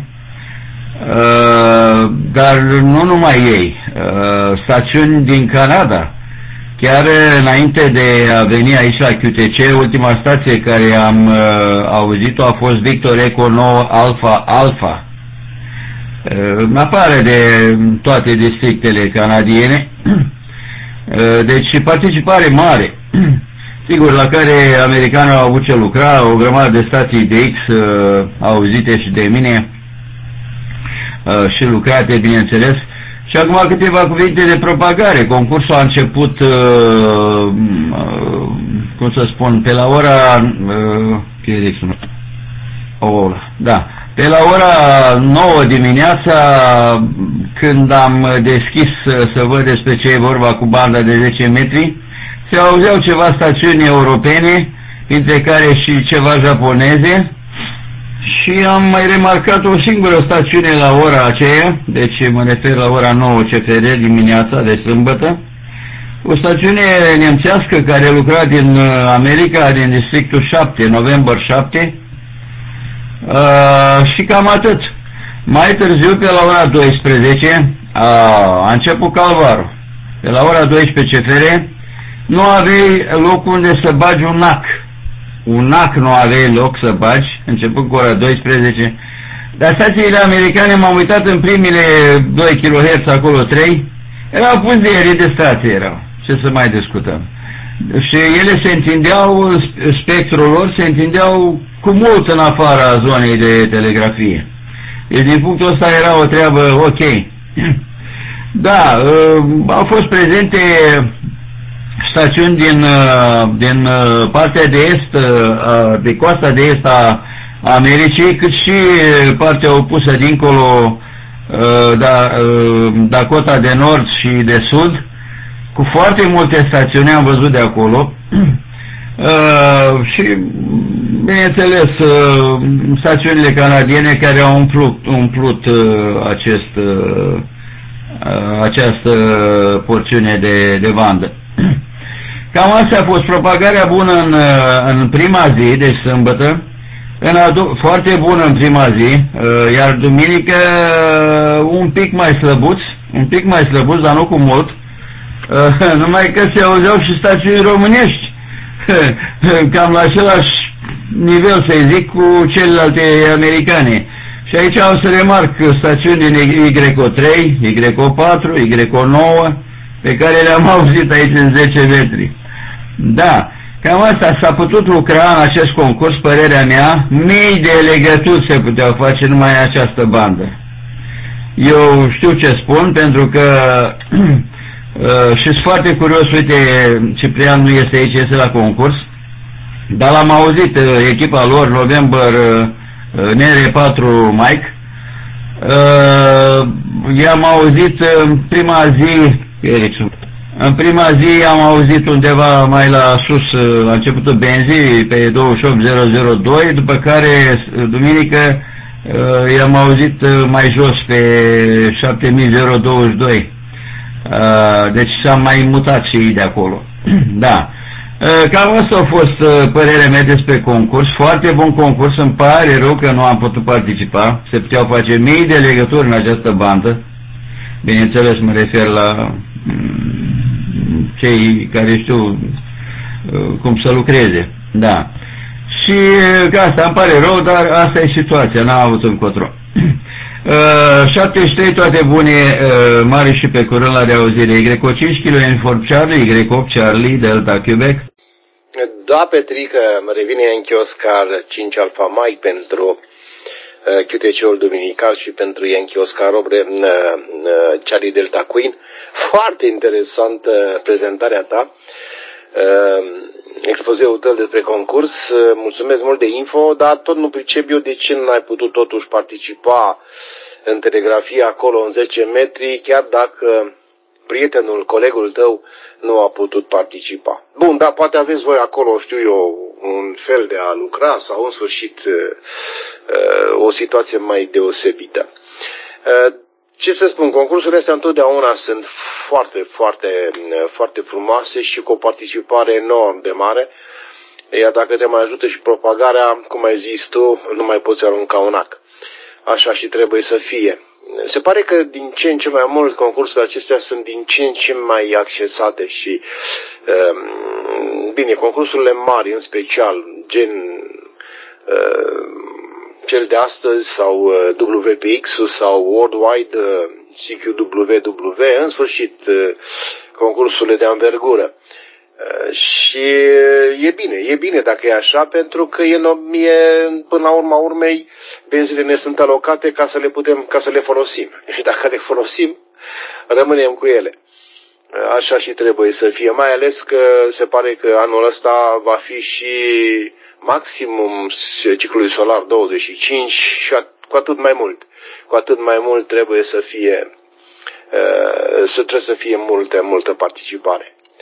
uh, dar nu numai ei, uh, stațiuni din Canada. Chiar înainte de a veni aici la Q T C, ultima stație care am uh, auzit-o a fost Victor Echo nouă Alpha Alpha. Uh, în afară de toate districtele canadiene. Deci participare mare, sigur, la care americanii au avut ce lucra, o grămadă de stații de X uh, auzite și de mine uh, și lucrate, bineînțeles. Și acum câteva cuvinte de propagare. Concursul a început, uh, uh, cum să spun, pe la ora... Uh, oh, da. Pe la ora nouă dimineața, când am deschis să văd despre ce e vorba cu banda de zece metri, se auzeau ceva stațiuni europene, printre care și ceva japoneze, și am mai remarcat o singură stațiune la ora aceea, deci mă refer la ora nouă C F R dimineața de sâmbătă, o stațiune nemțească care lucra din America, din districtul șapte, November șapte, uh, și cam atât. Mai târziu, pe la ora douăsprezece, a, a început calvarul. Pe la ora douăsprezece C F R, nu aveai loc unde să bagi un nac. Un nac nu aveai loc să bagi, începând cu ora douăsprezece. Dar stațiile americane, m-am uitat în primele doi kilohertz, acolo trei, erau puzieri de stații erau. Ce să mai discutăm. Și ele se întindeau, spectrul lor se întindeau cu mult în afara zonei de telegrafie. Deci din punctul ăsta era o treabă ok. Da, au fost prezente stațiuni din, din partea de est, de coasta de est a Americii, cât și partea opusă dincolo, da, Dakota de nord și de sud, cu foarte multe stațiuni am văzut de acolo. Uh, și bineînțeles uh, stațiunile canadiene care au umplut, umplut uh, acest, uh, această porțiune de, de bandă. Cam asta a fost propagarea bună în, în prima zi, deci sâmbătă, în foarte bună în prima zi, uh, iar duminică uh, un pic mai slăbuț, un pic mai slăbuț, dar nu cu mult, uh, numai că se auzeau și stațiuni românești cam la același nivel, să zic, cu celelalte americane. Și aici am să remarc stațiuni din Y O trei, Y O patru, Y O nouă, pe care le-am auzit aici în zece metri. Da, cam asta s-a putut lucra în acest concurs, părerea mea, mii de legături se puteau face numai în această bandă. Eu știu ce spun, pentru că Uh, și sunt foarte curios, uite, Ciprian nu este aici, este la concurs, dar l-am auzit, uh, echipa lor, November uh, N R patru Mike, uh, i-am auzit în prima zi, în prima zi am auzit undeva mai la sus, uh, la începutul benzii, pe douăzeci și opt zero zero doi, după care, duminică, uh, i-am auzit uh, mai jos, pe șapte mii douăzeci și doi. Uh, deci s-am mai mutat și ei de acolo. Da. Uh, cam asta a fost uh, părerea mea despre concurs. Foarte bun concurs, îmi pare rău că nu am putut participa. Se puteau face mii de legături în această bandă. Bineînțeles, mă refer la um, cei care știu uh, cum să lucreze. Da. Și uh, că asta îmi pare rău, dar asta e situația, n-am avut încotro. Uh, șaptezeci și trei, toate bune, uh, mari și pe curând la reauzire. Y O cinci, Kilo Uniform Charlie, Y opt Charlie, Delta Quebec. Da, Petrică, revine în Oscar cinci Alfa Mike pentru uh, Q T C-ul duminical și pentru Yankee Oscar Obre, uh, uh, Charlie Delta Queen. Foarte interesant uh, prezentarea ta. Uh, expozeul tău despre concurs, uh, mulțumesc mult de info, dar tot nu pricep eu de ce n-ai putut totuși participa în telegrafie acolo în zece metri, chiar dacă prietenul, colegul tău nu a putut participa. Bun, dar poate aveți voi acolo, știu eu, un fel de a lucra sau în sfârșit o situație mai deosebită. Ce să spun, concursurile astea întotdeauna sunt foarte, foarte, foarte frumoase și cu o participare enorm de mare. Iar dacă te mai ajută și propagarea, cum ai zis tu, nu mai poți arunca un ac. Așa și trebuie să fie. Se pare că din ce în ce mai mult concursurile acestea sunt din ce în ce mai accesate și, bine, concursurile mari în special, gen cel de astăzi sau W P X-ul sau Worldwide C Q W W, în sfârșit concursurile de anvergură. Și e bine, e bine dacă e așa, pentru că e, e până la urma urmei benzile ne sunt alocate ca să le putem, ca să le folosim. Și dacă le folosim, rămânem cu ele. Așa și trebuie să fie, mai ales că se pare că anul ăsta va fi și maximum ciclului solar douăzeci și cinci și cu atât mai mult. Cu atât mai mult trebuie să fie, să trebuie să fie multă, multă participare.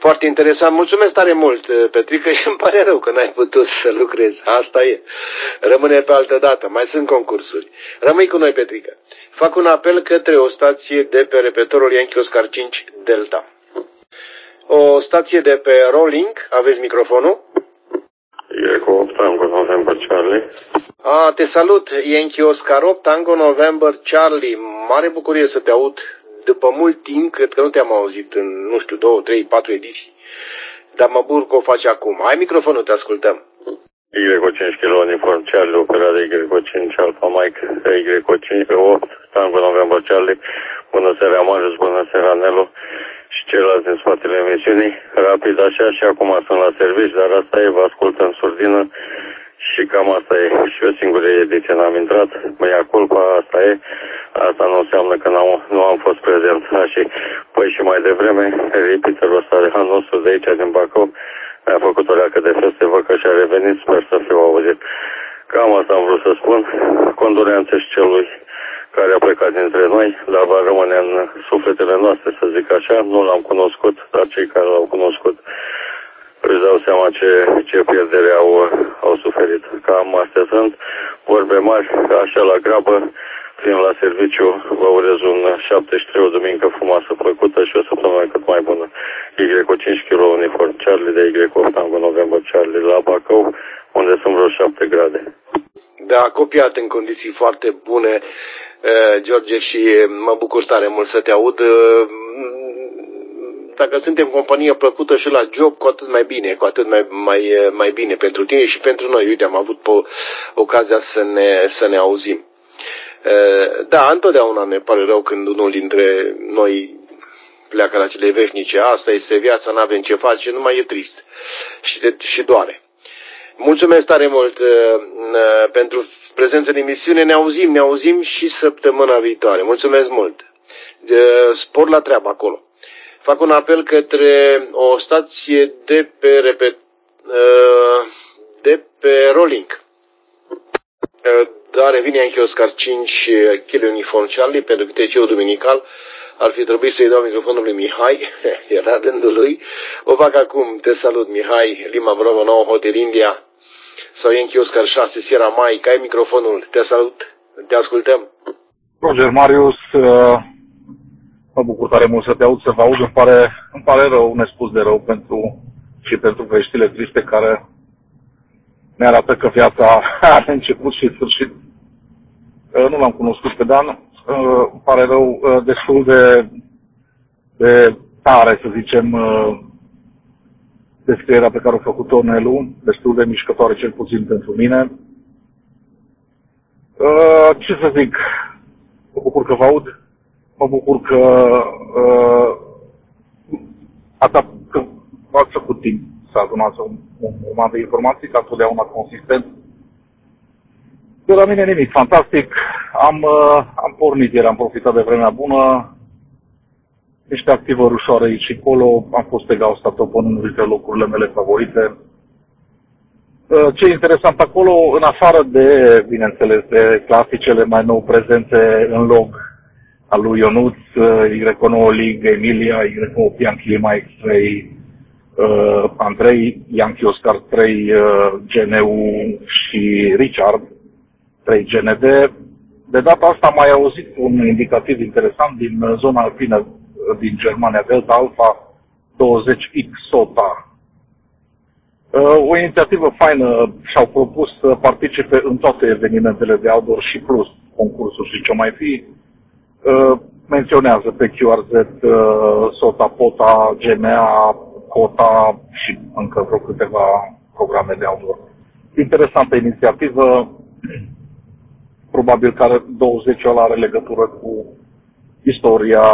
Foarte interesant. Mulțumesc tare mult, Petrică, și îmi pare rău că n-ai putut să lucrezi. Asta e. Rămâne pe altă dată. Mai sunt concursuri. Rămâi cu noi, Petrică. Fac un apel către o stație de pe repetorul Yankee Oscar cinci Delta. O stație de pe Rolling. Aveți microfonul? E cu opt Tango November Charlie. A, te salut, Yankee Oscar opt Tango November Charlie. Mare bucurie să te aud. După mult timp, cred că nu te-am auzit în, nu știu, două, trei, patru ediții. Dar mă bucur că o faci acum. Ai microfonul, te ascultăm. Y cu cinci kilo uniform Charlie, operat de Y cu cinci Alpha Mike, Y cu cinci opt Tango November Charlie. Bună seara, Marius, bună seara, Nelu și ceilalți din spatele emisiunii. Rapid așa, și acum sunt la servici, dar asta e, vă ascult în surdină. Și cam asta e. Și eu singură ediție n-am intrat. Mă ia culpa, asta e. Asta nu înseamnă că n-am, nu am fost prezent. Da, și păi și mai devreme, repeaterul ăsta de han nostru de aici, din Bacău, mi-a făcut o leacă de feste, văd că și-a revenit, sper să fiu auzit. Cam asta am vrut să spun. Condoleanțe și celui care a plecat dintre noi, dar va rămâne în sufletele noastre, să zic așa. Nu l-am cunoscut, dar cei care l-au cunoscut își dau seama ce, ce pierdere au, au suferit. Cam astea sunt vorbe mari, așa la grabă, fiind la serviciu, vă urez un șaptezeci și trei, o duminică frumoasă, plăcută și o săptămână cât mai bună. Y cu cinci kilo uniform Charlie de Y cu opt Tango November Charlie la Bacău, unde sunt vreo șapte grade. Da, copiat în condiții foarte bune, George, și mă bucur tare mult să te aud. Dacă suntem companie plăcută și la job, cu atât mai bine, cu atât mai, mai, mai bine pentru tine și pentru noi. Uite, am avut po- ocazia să ne, să ne auzim. Da, întotdeauna ne pare rău când unul dintre noi pleacă la cele veșnice. Asta este viața, n-avem ce face, nu mai e trist și, de, și doare. Mulțumesc tare mult pentru prezența în emisiune. Ne auzim, ne auzim și săptămâna viitoare. Mulțumesc mult. Spor la treabă acolo. Fac un apel către o stație de pe, repet, de pe Rolling. Dar revine Yankee Oscar cinci Kilo Uniform Charlie, pentru că T C-ul duminical ar fi trebuit să-i dau microfonul lui Mihai, era rândul lui. O fac acum. Te salut, Mihai, Lima Bravo nouă Hotel India sau Yankee Oscar șase Sierra Mike. Ai microfonul, te salut, te ascultăm. Roger Marius, mă bucur tare mult să te aud, să vă aud, îmi pare, îmi pare rău, nespus de rău pentru, și pentru veștile triste care ne arată că viața are început și sfârșit. Nu l-am cunoscut pe Dan, îmi pare rău, destul de, de tare, să zicem, descrierea pe care a făcut-o Nelu, destul de mișcătoare, cel puțin pentru mine. Ce să zic, mă bucur că vă aud. Mă bucur că uh, atât că v-ați făcut timp să adunați un, un urmat de informații, ca totdeauna consistent. De la mine nimic fantastic. Am, uh, am pornit ieri, am profitat de vremea bună. Niște activări ușoare aici și acolo. Am fost pe Gausta Top în unul dintre locurile mele favorite. Uh, ce e interesant acolo, în afară de, bineînțeles, de clasicele mai nou prezențe în log, al lui Ionuț, Y nouă League, Emilia, Y nouă Yankee Mike trei, uh, Andrei, Yankee Oscar trei, uh, G N U și Richard, trei G N D. De data asta am mai auzit un indicativ interesant din zona alpină din Germania, Delta Alpha douăzeci X SOTA. Uh, o inițiativă faină, și-au propus să participe în toate evenimentele de outdoor și plus concursuri și ce mai fi. Uh, menționează pe Q R Z, uh, SOTA, POTA, G M A, COTA și încă vreo câteva programe de outdoor. Interesantă inițiativă, probabil că douăzeci ăla are legătură cu istoria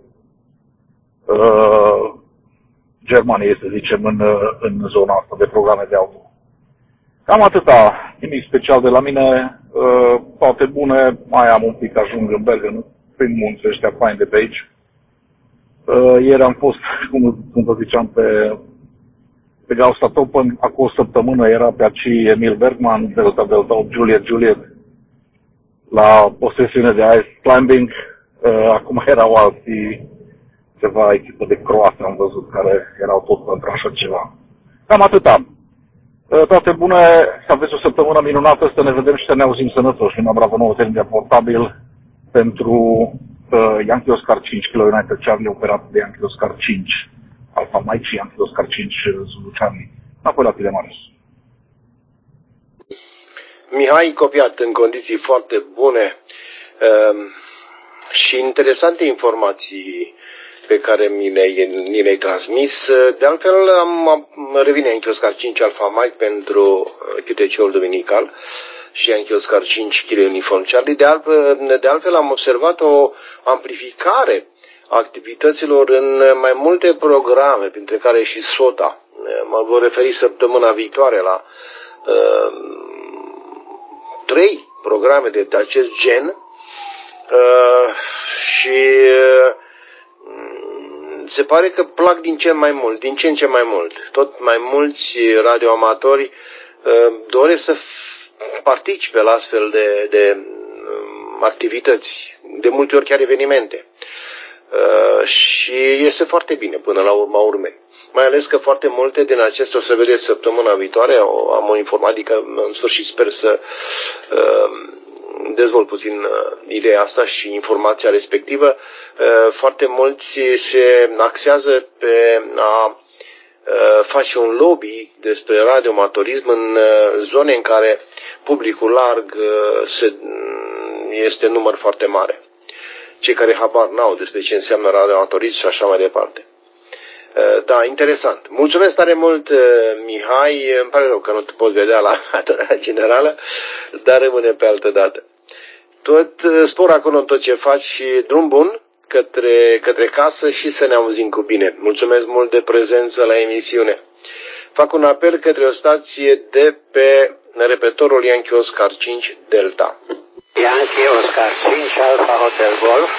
uh, Germaniei, să zicem, în, în zona asta de programe de outdoor. Cam atâta, nimic special de la mine, uh, toate bune, mai am un pic, ajung în Bergen, prin munți ăștia faini de pe aici. Uh, ieri am fost, cum, cum vă ziceam, pe, pe Gausta Top, acum o săptămână era pe aici Emil Bergman, Delta Delta opt, Juliet Juliet, la o sesiune de ice climbing. Uh, acum erau alții ceva echipă de croate am văzut, care erau tot pentru așa ceva. Cam atât am. Toate bune, să aveți o săptămână minunată, să ne vedem și să ne auzim sănătoși. Luna Bravo nouă, termin portabil pentru uh, Yankee Oscar cinci, Kilo United Charlie, operat de Yankee Oscar cinci, Alpha Mike și Yankee Oscar cinci, Zulu Charlie. Apoi la tine, Marius. Mihai, copiat în condiții foarte bune uh, și interesante informații pe care mi le-ai, mi le-ai transmis. De altfel, am, am revine Yankee Oscar cinci Alpha Mike pentru Q T C-ul duminical și Yankee Oscar cinci Kilo Uniform Charlie. De altfel, de altfel, am observat o amplificare a activităților în mai multe programe, printre care și SOTA. Mă voi referi săptămâna viitoare la uh, trei programe de acest gen uh, și uh, se pare că plac din ce mai mult, din ce în ce mai mult. Tot mai mulți radioamatori uh, doresc să participe la astfel de, de uh, activități, de multe ori chiar evenimente. Uh, și este foarte bine până la urma urmei. Mai ales că foarte multe din acestea o să vedeți săptămâna viitoare, am o informatică, în sfârșit sper să uh, dezvolt puțin uh, ideea asta și informația respectivă. Uh, foarte mulți se axează pe a uh, face un lobby despre radioamatorism în uh, zone în care publicul larg uh, se, este număr foarte mare. Cei care habar n-au despre ce înseamnă radioamatorism și așa mai departe. Da, interesant. Mulțumesc tare mult, Mihai. Îmi pare rău că nu te poți vedea la adunarea generală, dar rămâne pe altă dată. Tot spor acolo în tot ce faci și drum bun către, către casă și să ne auzim cu bine. Mulțumesc mult de prezență la emisiune. Fac un apel către o stație de pe repetorul Yankee Oscar cinci Delta. Yankee Oscar cinci Alpha Hotel Golf.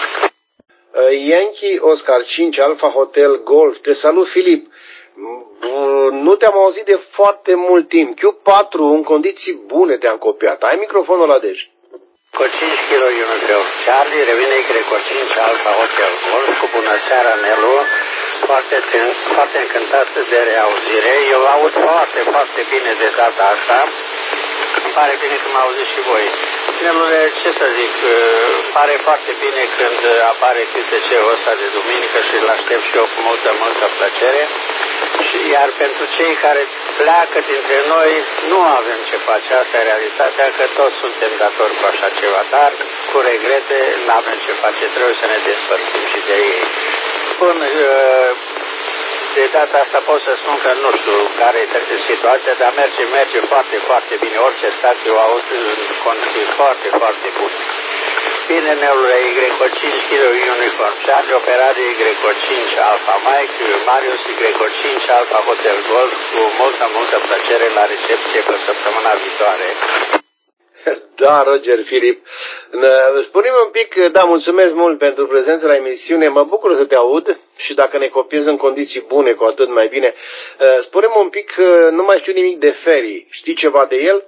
Yankee Oscar cinci Alpha Hotel Golf. Te salut, Filip. Nu te-am auzit de foarte mult timp. Q patru în condiții bune te-am copiat. Ai microfonul la dej. Cu cinci Kilo Uniform Charlie, revine Greco cinci Alpha Hotel Golf. Cu bună seara, Nelu. Foarte, foarte încântat de reauzire. Eu aud foarte, foarte bine de data asta. Îmi pare bine că mă auziți și voi. Nelule, ce să zic, pare foarte bine când apare Q T C-ul ăsta de duminică și îl aștept și eu cu multă, multă plăcere. Și iar pentru cei care pleacă dintre noi, nu avem ce face, asta e realitatea, că toți suntem datori cu așa ceva, dar cu regrete nu avem ce face, trebuie să ne despărțim și de ei. Bun, de data asta pot să spun că nu știu care e situația, dar merge, merge foarte, foarte bine. Orice stat eu aud în condiții foarte, foarte bune. Bine, Neule, Y cinci Kilo Uniform Charlie, operat de Y cinci Alpha Mike, Marius Y cinci Alpha Hotel Golf, cu multă, multă plăcere la recepție pe săptămâna viitoare. Da, Roger, Filip. Spune-mi un pic, da, mulțumesc mult pentru prezența la emisiune, mă bucur să te aud și dacă ne copiezi în condiții bune, cu atât mai bine. Spune-mi un pic, nu mai știu nimic de Ferry, știi ceva de el?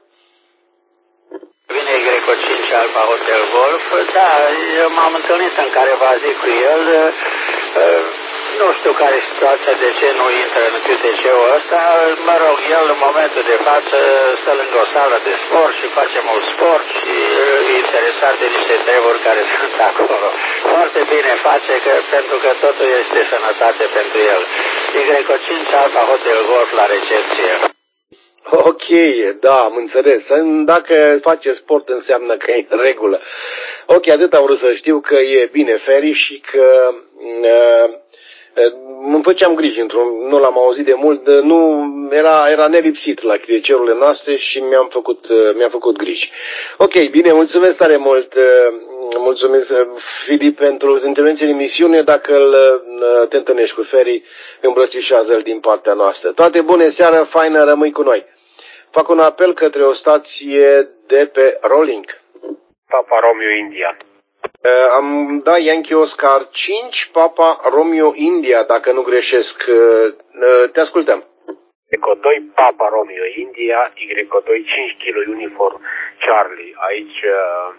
Vine Greco cinci Alpha Hotel Golf, da, eu m-am întâlnit în careva zi cu el, nu știu care e situația, de ce nu intră în Q T C-ul ăsta, mă rog, el în momentul de față stă lângă o sală de sport și face mult sport și e interesat de niște treburi care sunt acolo. Foarte bine face, că, pentru că totul este sănătate pentru el. Y cinci Alpha Hotel Golf la recepție. Ok, da, am înțeles. Dacă face sport înseamnă că e în regulă. Ok, atât am vrut să știu, că e bine Ferry și că uh, îmi făceam griji, într-un, nu l-am auzit de mult, nu era, era nelipsit la criecerurile noastre și mi-am făcut, mi-am făcut griji. Ok, bine, mulțumesc tare mult, mulțumesc Filip pentru intervenție în emisiune, dacă te întâlnești cu Ferry, îmbrățișează-l din partea noastră. Toate bune, seară faină, rămâi cu noi. Fac un apel către o stație de pe Rolling. Papa Romeo India. Uh, am dat Yankee Oscar cinci, Papa Romeo India, dacă nu greșesc. Uh, te ascultăm. Y doi Papa Romeo India, Y doi cinci Kilo Uniform Charlie. Aici uh,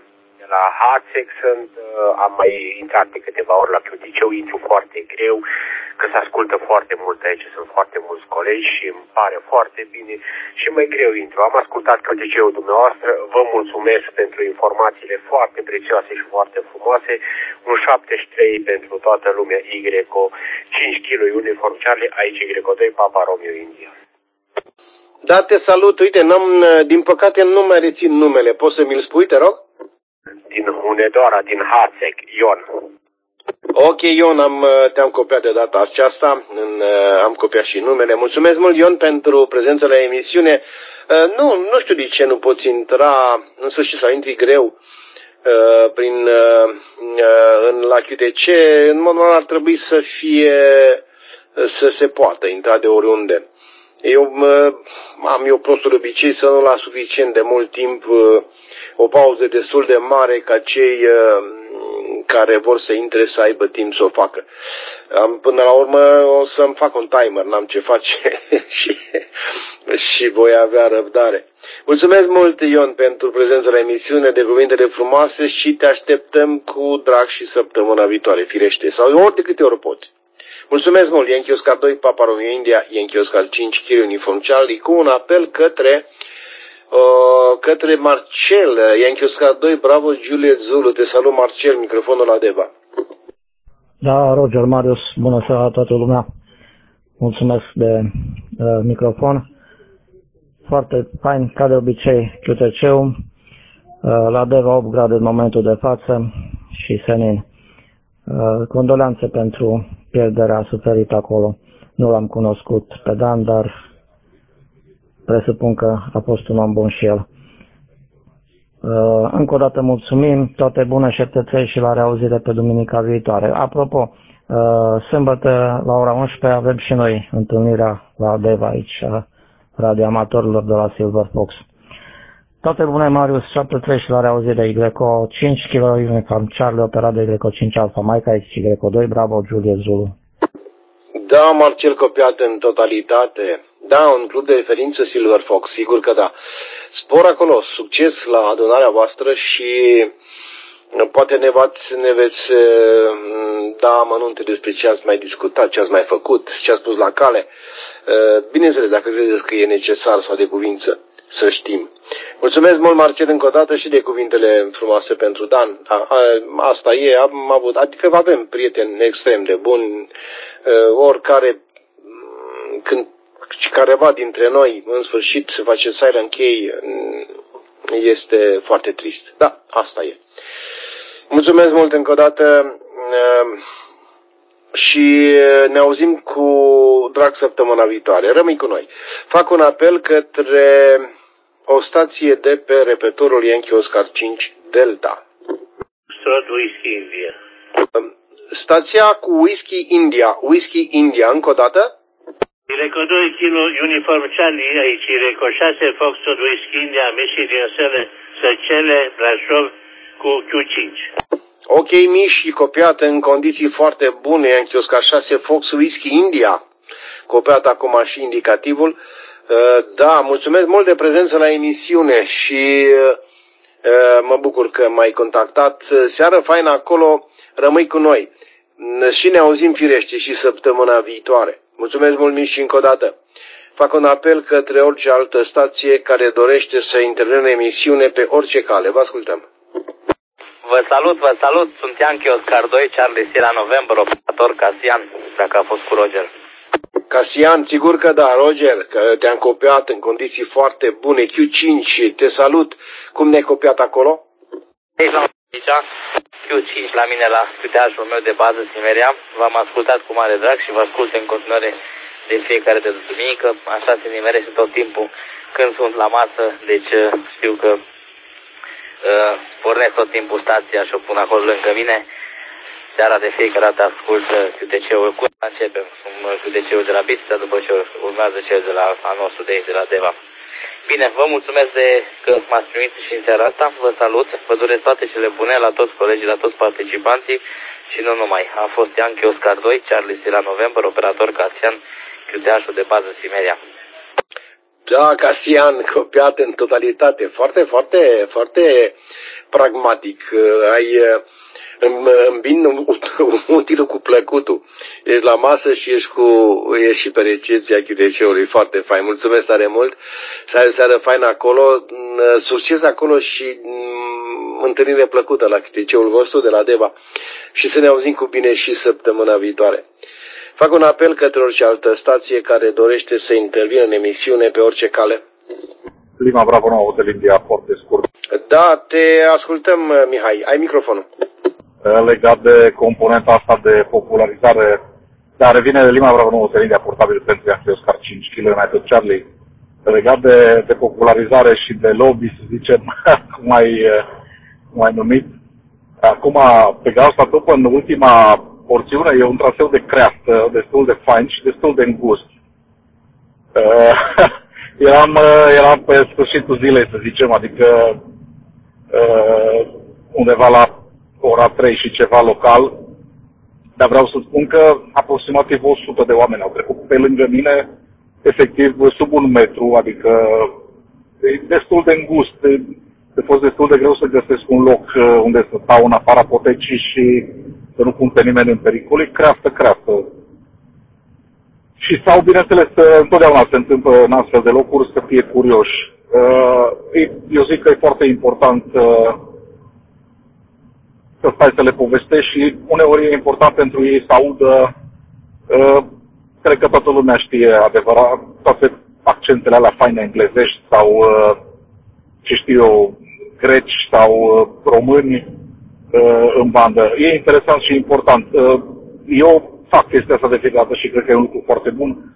de la Hațec sunt, am mai intrat de câteva ori la Chiuticeu, intru foarte greu, că se ascultă foarte mult aici, sunt foarte mulți colegi și îmi pare foarte bine și mai greu intru. Am ascultat Chiuticeul dumneavoastră, vă mulțumesc pentru informațiile foarte prețioase și foarte frumoase, un șaptezeci și trei pentru toată lumea, Y O, cinci kilograme uniform Charlie, aici Y O doi, Papa Romeo India. Da, te salut. Uite, n-am, din păcate nu mai rețin numele. Poți să mi-l spui, te rog? Din Hunedoara, din Hațec, Ion. Ok, Ion, am, te-am copiat de data aceasta, în, am copiat și numele. Mulțumesc mult, Ion, pentru prezența la emisiune. Nu, nu știu de ce nu poți intra, în sfârșit, sau intri greu prin, în, la Q T C. În mod normal ar trebui să fie, să se poată intra de oriunde. Eu am eu prostul obicei să nu las suficient de mult timp, o pauză destul de mare ca cei care vor să intre să aibă timp să o facă. Până la urmă o să-mi fac un timer, n-am ce face și, și voi avea răbdare. Mulțumesc mult, Ion, pentru prezența la emisiune, de cuvintele frumoase și te așteptăm cu drag și săptămâna viitoare, firește, sau ori de câte ori poți. Mulțumesc mult, Yankee Oscar doi, Papa Romeo India, Yankee Oscar cinci, Kilo Uniform Charlie, cu un apel către uh, către Marcel, Yankee Oscar doi, Bravo Juliet Zulu. Te salut, Marcel, microfonul la Deva. Da, Roger, Marius, bună seara toată lumea. Mulțumesc de uh, microfon. Foarte fain, ca de obicei, Q T C-ul, uh, la Deva opt grade în momentul de față și senin. Uh, condoleanțe pentru pierderea suferită acolo. Nu l-am cunoscut pe Dan, dar presupun că a fost un om bun și el. Uh, încă o dată mulțumim, toate bune și șepteței și la reauzire pe duminica viitoare. Apropo, uh, sâmbătă la ora unsprezece avem și noi întâlnirea la Deva aici, a radioamatorilor de la Silver Fox. Toate bune, Marius, șapte trei și la reauzire Y O cinci, Kilo Uniform Charlie, operat de Y O cinci Alpha Mike, aici Y O doi, Bravo Juliet Zulu. Da, Marcel, copiat în totalitate. Da, un club de referință Silver Fox, sigur că da. Spor acolo, succes la adunarea voastră și poate ne, v-ați, ne veți da amănunte despre ce ați mai discutat, ce ați mai făcut, ce ați pus la cale. Bineînțeles, dacă credeți că e necesar sau de cuvință, să știm. Mulțumesc mult, Marcel, încă o dată și de cuvintele frumoase pentru Dan. A, a, asta e, am avut, adică avem prieteni extrem de buni, oricare, când careva dintre noi, în sfârșit, se face silent key, este foarte trist. Da, asta e. Mulțumesc mult încă o dată și ne auzim cu drag săptămâna viitoare. Rămâi cu noi. Fac un apel către o stație de pe repetorul Yankee Oscar cinci Delta. Strad Whisky India. Stația cu Whisky India. Whisky India, încă o dată? Ireco doi Kilo Uniform Charlie, aici Ireco șase Foxtrot Whisky India, Miși din Săle, Săcele, Brașov cu Q cinci. Ok, Miși, copiat în condiții foarte bune, Yankee Oscar șase Fox Whisky India, copiat acum și indicativul. Da, mulțumesc mult de prezență la emisiune și mă bucur că m-ai contactat. Seară faină acolo, rămâi cu noi și ne auzim firește și săptămâna viitoare. Mulțumesc mult, Miși, încă o dată. Fac un apel către orice altă stație care dorește să intervină în emisiune pe orice cale. Vă ascultăm. Vă salut, vă salut. Sunt Yankee Oscar doi, Charlie Sierra November, operator Casian, dacă a fost cu Roger. Casian, sigur că da, Roger, că te-am copiat în condiții foarte bune. Q cinci, te salut. Cum ne-ai copiat acolo? Aici la Q cinci, la mine la studiajul meu de bază Simeria. V-am ascultat cu mare drag și vă ascult în continuare de fiecare de duminică. Așa se nimerește tot timpul când sunt la masă, deci știu că uh, pornesc tot timpul stația și o pun acolo lângă mine. Seara de fiecare dată ascult Q T C-ul. Cum începem? Q T C-ul de la Bistrița, după ce urmează cel de la a nostru de aici, de la Deva. Bine, vă mulțumesc de că m-ați primit și în seara asta. Vă salut, vă doresc toate cele bune la toți colegii, la toți participanții și nu numai. Am fost Yankee Oscar doi, Charlie Sierra November, operator Casian, Q T H-ul de bază Simeria. Da, Casian, copiat în totalitate. Foarte, foarte, foarte pragmatic. Ai îmbin utilul cu plăcutul. Ești la masă și ești, cu, ești și pe recepția Chiuteceului. Foarte fain. Mulțumesc tare mult. Să ai o seară faină acolo. Succes acolo și întâlnire plăcută la Chiuteceul vostru de la Deva. Și să ne auzim cu bine și săptămâna viitoare. Fac un apel către orice altă stație care dorește să intervină în emisiune pe orice cale. Lima Bravo nouă, Hotel India, foarte scurt. Da, te ascultăm, Mihai. Ai microfonul. Legat de componenta asta de popularizare, dar revine de Lima Bravo nouă, Hotel India, portabil pentru Yankee Oscar cinci, Kilo United Charlie. Legat de, de popularizare și de lobby, să zicem, mai, mai numit. Acum, pe Gausta Top, în ultima porțiune, e un traseu de creastă destul de fain și destul de îngust. Uh, eram, eram pe sfârșitul zilei, să zicem, adică uh, undeva la ora trei și ceva local, dar vreau să spun că aproximativ o sută de oameni au trecut pe lângă mine, efectiv sub un metru, adică e destul de îngust. A fost destul de greu să găsesc un loc unde să stau în afara potecii și să nu pun pe nimeni în pericol. E creastă, creastă. Și sau, bineînțeles, întotdeauna se întâmplă în astfel de locuri să fie curioși. Eu zic că e foarte important să stai să le povestești și uneori e important pentru ei să audă, cred că toată lumea știe adevărat, toate accentele alea faine englezești sau, ce știu eu, greci sau români în bandă. E interesant și important. Eu fac chestia asta de fiecare dată și cred că e un lucru foarte bun.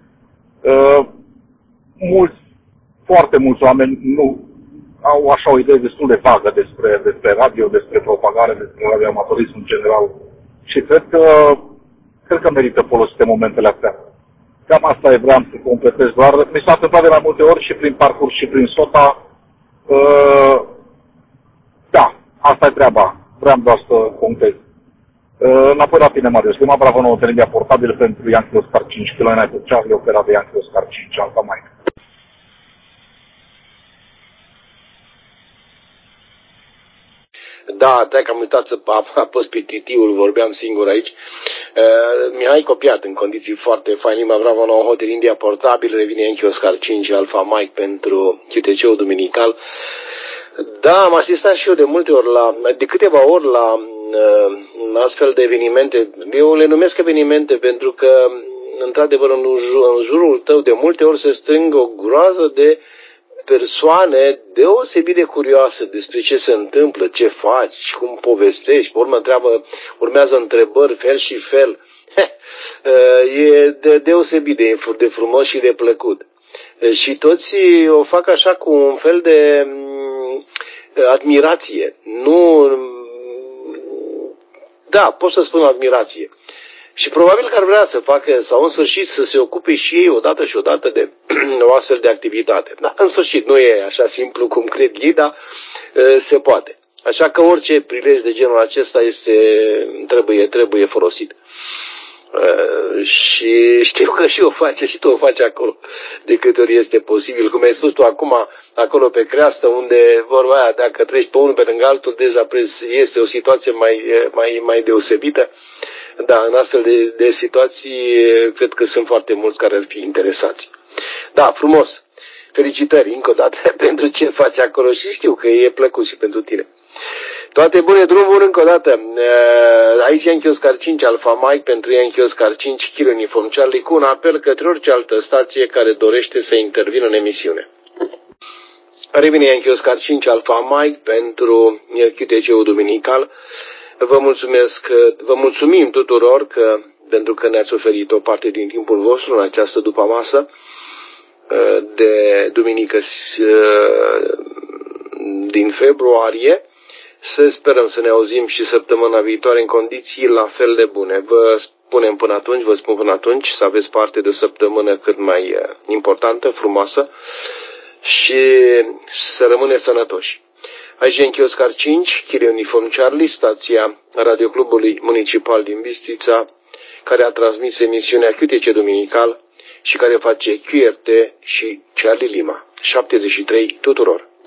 Mulți, foarte mulți oameni nu au așa o idee destul de vagă despre, despre radio, despre propagare, despre radioamatorism în general. Și cred că, cred că merită folosite momentele astea. Cam asta e, vreau să completez doar. Mi s-a întâmplat de mai multe ori și prin parcurs și prin SOTA. Uh, da, asta e treaba. Vreau doar să punctez. Uh, înapoi la tine, Marius. Lima Bravo nouă, Hotel India, portabil pentru Yankee Oscar cinci, Kilo United Charlie, operat de Yankee Oscar cinci, Alfa Mike. Da, te-ai cam uitat să apăs pe titiul, vorbeam singur aici. Uh, Mi-ai copiat în condiții foarte faine. Lima Bravo nouă, Hotel India, portabil, revine Yankee Oscar cinci, Alfa Mike pentru Q T C-ul duminical. Da, am asistat și eu de multe ori, la, de câteva ori la uh, astfel de evenimente. Eu le numesc evenimente pentru că, într-adevăr, în, în jurul tău de multe ori se strâng o groază de persoane deosebit de curioase despre ce se întâmplă, ce faci, cum povestești. Pe urmă întreabă, urmează întrebări, fel și fel. E de, deosebit de, de frumos și de plăcut. Și toți o fac așa cu un fel de admirație. Nu... Da, pot să spun admirație. Și probabil că ar vrea să facă, sau în sfârșit să se ocupe și ei odată și odată de o astfel de activitate. Dar în sfârșit nu e așa simplu cum cred ei, dar se poate. Așa că orice prilej de genul acesta este, trebuie, trebuie folosit. Uh, și știu că și o face, și tu o faci acolo, de câte ori este posibil. Cum ai spus tu acum, acolo pe creastă, unde vorba aia, dacă treci pe unul pe lângă altul, deja este o situație mai, mai, mai deosebită. Da, în astfel de, de situații, cred că sunt foarte mulți care ar fi interesați. Da, frumos. Felicitări încă o dată pentru ce faci acolo și știu că e plăcut și pentru tine. Toate bune, drum bun încă o dată. Aici Yankee Oscar cinci, Alfa Mike pentru Yankee Oscar cinci, Kilo Uniform Charlie, cu un apel către orice altă stație care dorește să intervină în emisiune. Revine Yankee Oscar cinci, Alfa Mike pentru Q T C-ul duminical. Vă mulțumesc, vă mulțumim tuturor că, pentru că ne-ați oferit o parte din timpul vostru în această după-masă de duminică din februarie. Să sperăm să ne auzim și săptămâna viitoare în condiții la fel de bune. Vă spunem până atunci, vă spun până atunci să aveți parte de o săptămână cât mai importantă, frumoasă și să rămâneți sănătoși. Aici Yankee Oscar cinci, Kilo Uniform Charlie, stația Radioclubului Municipal din Bistrița, care a transmis emisiunea Q T C Duminical și care face Q R T și Charlie Lima, șaptezeci și trei tuturor.